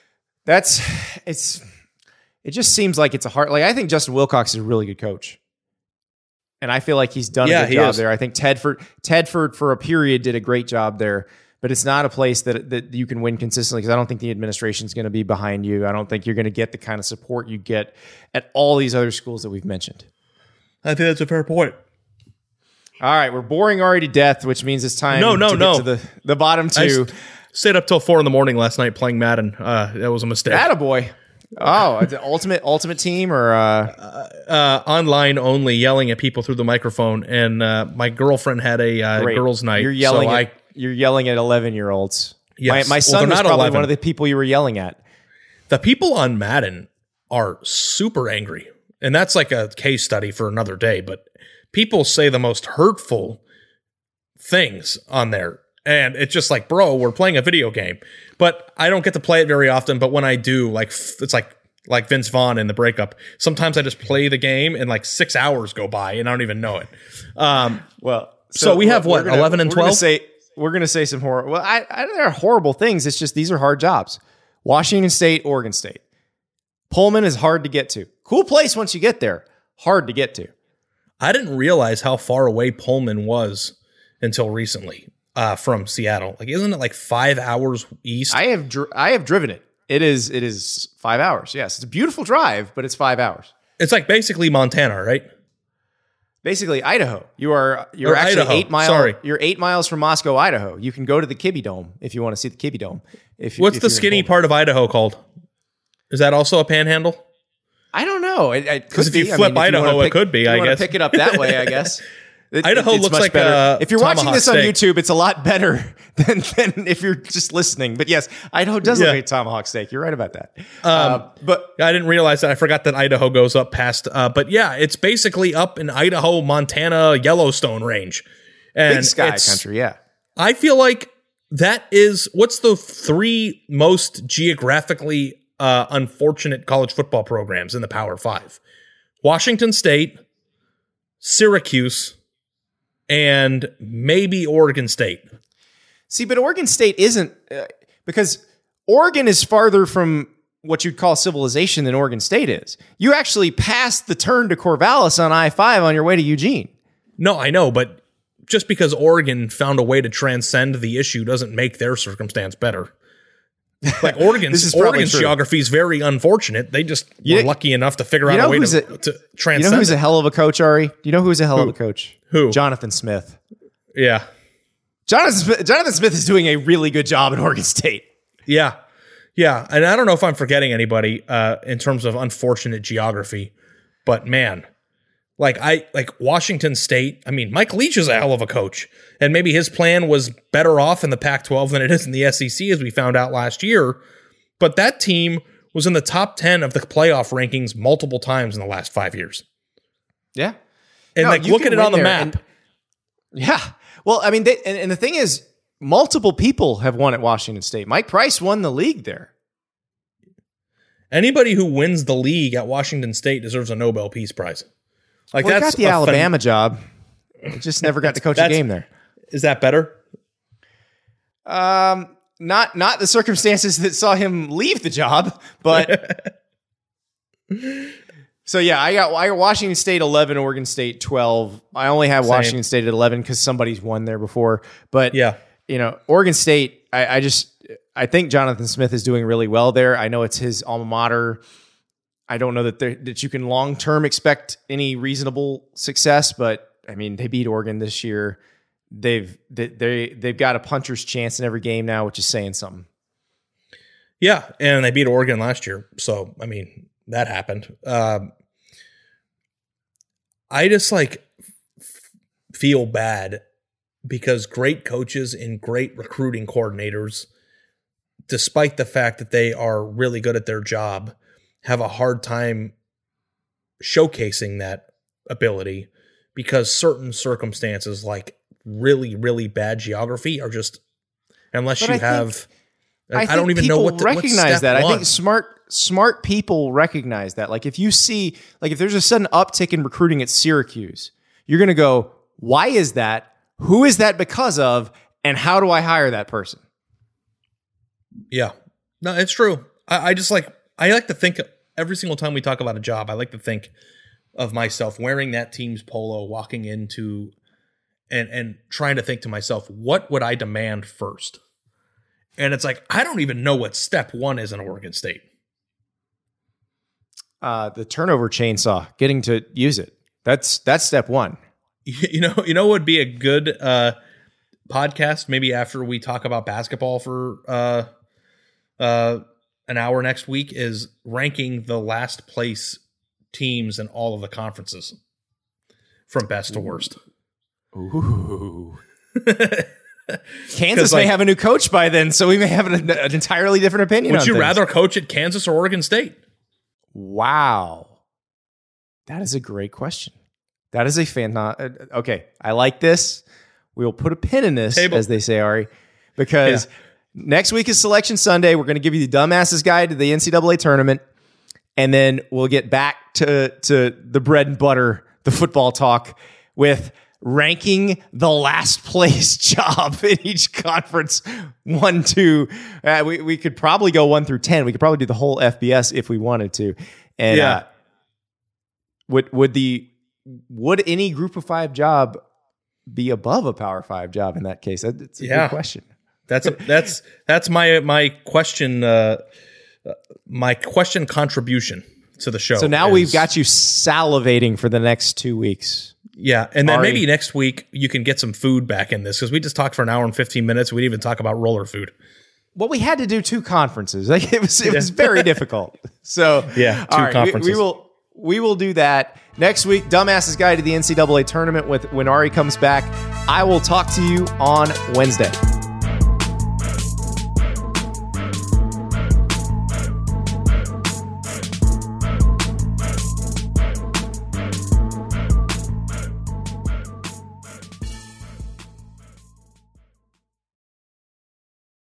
it just seems like it's a hard. Like I think Justin Wilcox is a really good coach, and I feel like he's done a good job there. I think Tedford for a period did a great job there. But it's not a place that you can win consistently because I don't think the administration is going to be behind you. I don't think you're going to get the kind of support you get at all these other schools that we've mentioned. I think that's a fair point. All right, we're boring already to death, which means it's time to get to the bottom two. I stayed up till 4 a.m. last night playing Madden. That was a mistake. Attaboy. Oh, the ultimate team or online only, yelling at people through the microphone. And my girlfriend had a girls' night. You're yelling at 11-year-olds. Yes. My son was probably 11. One of the people you were yelling at. The people on Madden are super angry. And that's like a case study for another day. But people say the most hurtful things on there. And it's just like, bro, we're playing a video game. But I don't get to play it very often. But when I do, like it's like Vince Vaughn in The Breakup. Sometimes I just play the game and like 6 hours go by and I don't even know it. So we have 11 and 12? We're going to say some horrible. Well, there are horrible things. It's just these are hard jobs. Washington State, Oregon State. Pullman is hard to get to. Cool place once you get there. Hard to get to. I didn't realize how far away Pullman was until recently from Seattle. Like, isn't it like 5 hours east? I have driven it. It is 5 hours. Yes, it's a beautiful drive, but it's 5 hours. It's like basically Montana, right? Basically, Idaho. You're actually Idaho. 8 miles. Sorry. You're 8 miles from Moscow, Idaho. You can go to the Kibbe Dome if you want to see the Kibbe Dome. What's the skinny part of Idaho called? Is that also a panhandle? I don't know. Because if you flip Idaho, it could be. I guess pick it up that way. I guess. Idaho it's looks much like better. If you're watching this steak on YouTube, it's a lot better than if you're just listening. But yes, Idaho does look like tomahawk steak. You're right about that. But I didn't realize that. I forgot that Idaho goes up past. But yeah, it's basically up in Idaho, Montana, Yellowstone range. And Big Sky country, yeah. I feel like that is what's the 3 most geographically unfortunate college football programs in the Power 5? Washington State, Syracuse, and maybe Oregon State. See, but Oregon State isn't because Oregon is farther from what you'd call civilization than Oregon State is. You actually passed the turn to Corvallis on I-5 on your way to Eugene. No, I know, but just because Oregon found a way to transcend the issue doesn't make their circumstance better. Like Oregon's geography is very unfortunate. They just were lucky enough to figure out a way to transcend. You know who's a hell of a coach, Ari? Do you know who's a hell of a coach? Who? Jonathan Smith. Yeah. Jonathan Smith is doing a really good job at Oregon State. Yeah. Yeah. And I don't know if I'm forgetting anybody in terms of unfortunate geography, but man, like Washington State, I mean, Mike Leach is a hell of a coach, and maybe his plan was better off in the Pac-12 than it is in the SEC, as we found out last year. But that team was in the top 10 of the playoff rankings multiple times in the last 5 years. Yeah. And look at it on the map. Yeah. Well, I mean, and the thing is, multiple people have won at Washington State. Mike Price won the league there. Anybody who wins the league at Washington State deserves a Nobel Peace Prize. Like, well, that's got the Alabama job. He just never got to coach a game there. Is that better? Not the circumstances that saw him leave the job, but so yeah, I got Washington State 11, Oregon State 12. I only have Washington State at 11 because somebody's won there before. But yeah, Oregon State, I think Jonathan Smith is doing really well there. I know it's his alma mater. I don't know that you can long term expect any reasonable success, but I mean, they beat Oregon this year. They've got a puncher's chance in every game now, which is saying something. Yeah, and they beat Oregon last year, so I mean that happened. I just feel bad because great coaches and great recruiting coordinators, despite the fact that they are really good at their job, have a hard time showcasing that ability because certain circumstances like really, really bad geography are just, unless I don't even know what to recognize that. I think smart people recognize that. Like if you see, if there's a sudden uptick in recruiting at Syracuse, you're going to go, why is that? Who is that because of? And how do I hire that person? Yeah, no, it's true. I like to think every single time we talk about a job, I like to think of myself wearing that team's polo, walking into and trying to think to myself, what would I demand first? And it's like, I don't even know what step one is in Oregon State. The turnover chainsaw, getting to use it. That's step one. You know what would be a good podcast maybe after we talk about basketball for an hour next week is ranking the last place teams in all of the conferences from best to worst. Ooh. Kansas may have a new coach by then, so we may have an entirely different opinion. Would you rather coach at Kansas or Oregon State? Wow. That is a great question. That is a okay, I like this. We will put a pin in this, as they say, Ari, because next week is Selection Sunday. We're going to give you the Dumbasses Guide to the NCAA tournament, and then we'll get back to the bread and butter, the football talk, with ranking the last place job in each conference. 1, 2. We could probably go 1 through 10. We could probably do the whole FBS if we wanted to. And would any Group of 5 job be above a Power 5 job in that case? That's a good question. That's my question. My question contribution to the show. So now we've got you salivating for the next 2 weeks. Yeah, and then maybe next week you can get some food back in this because we just talked for an hour and 15 minutes. We didn't even talk about roller food. Well, we had to do 2 conferences. It was very difficult. So yeah, 2 conferences. we will do that. Next week, Dumbass's Guide to the NCAA Tournament when Ari comes back. I will talk to you on Wednesday.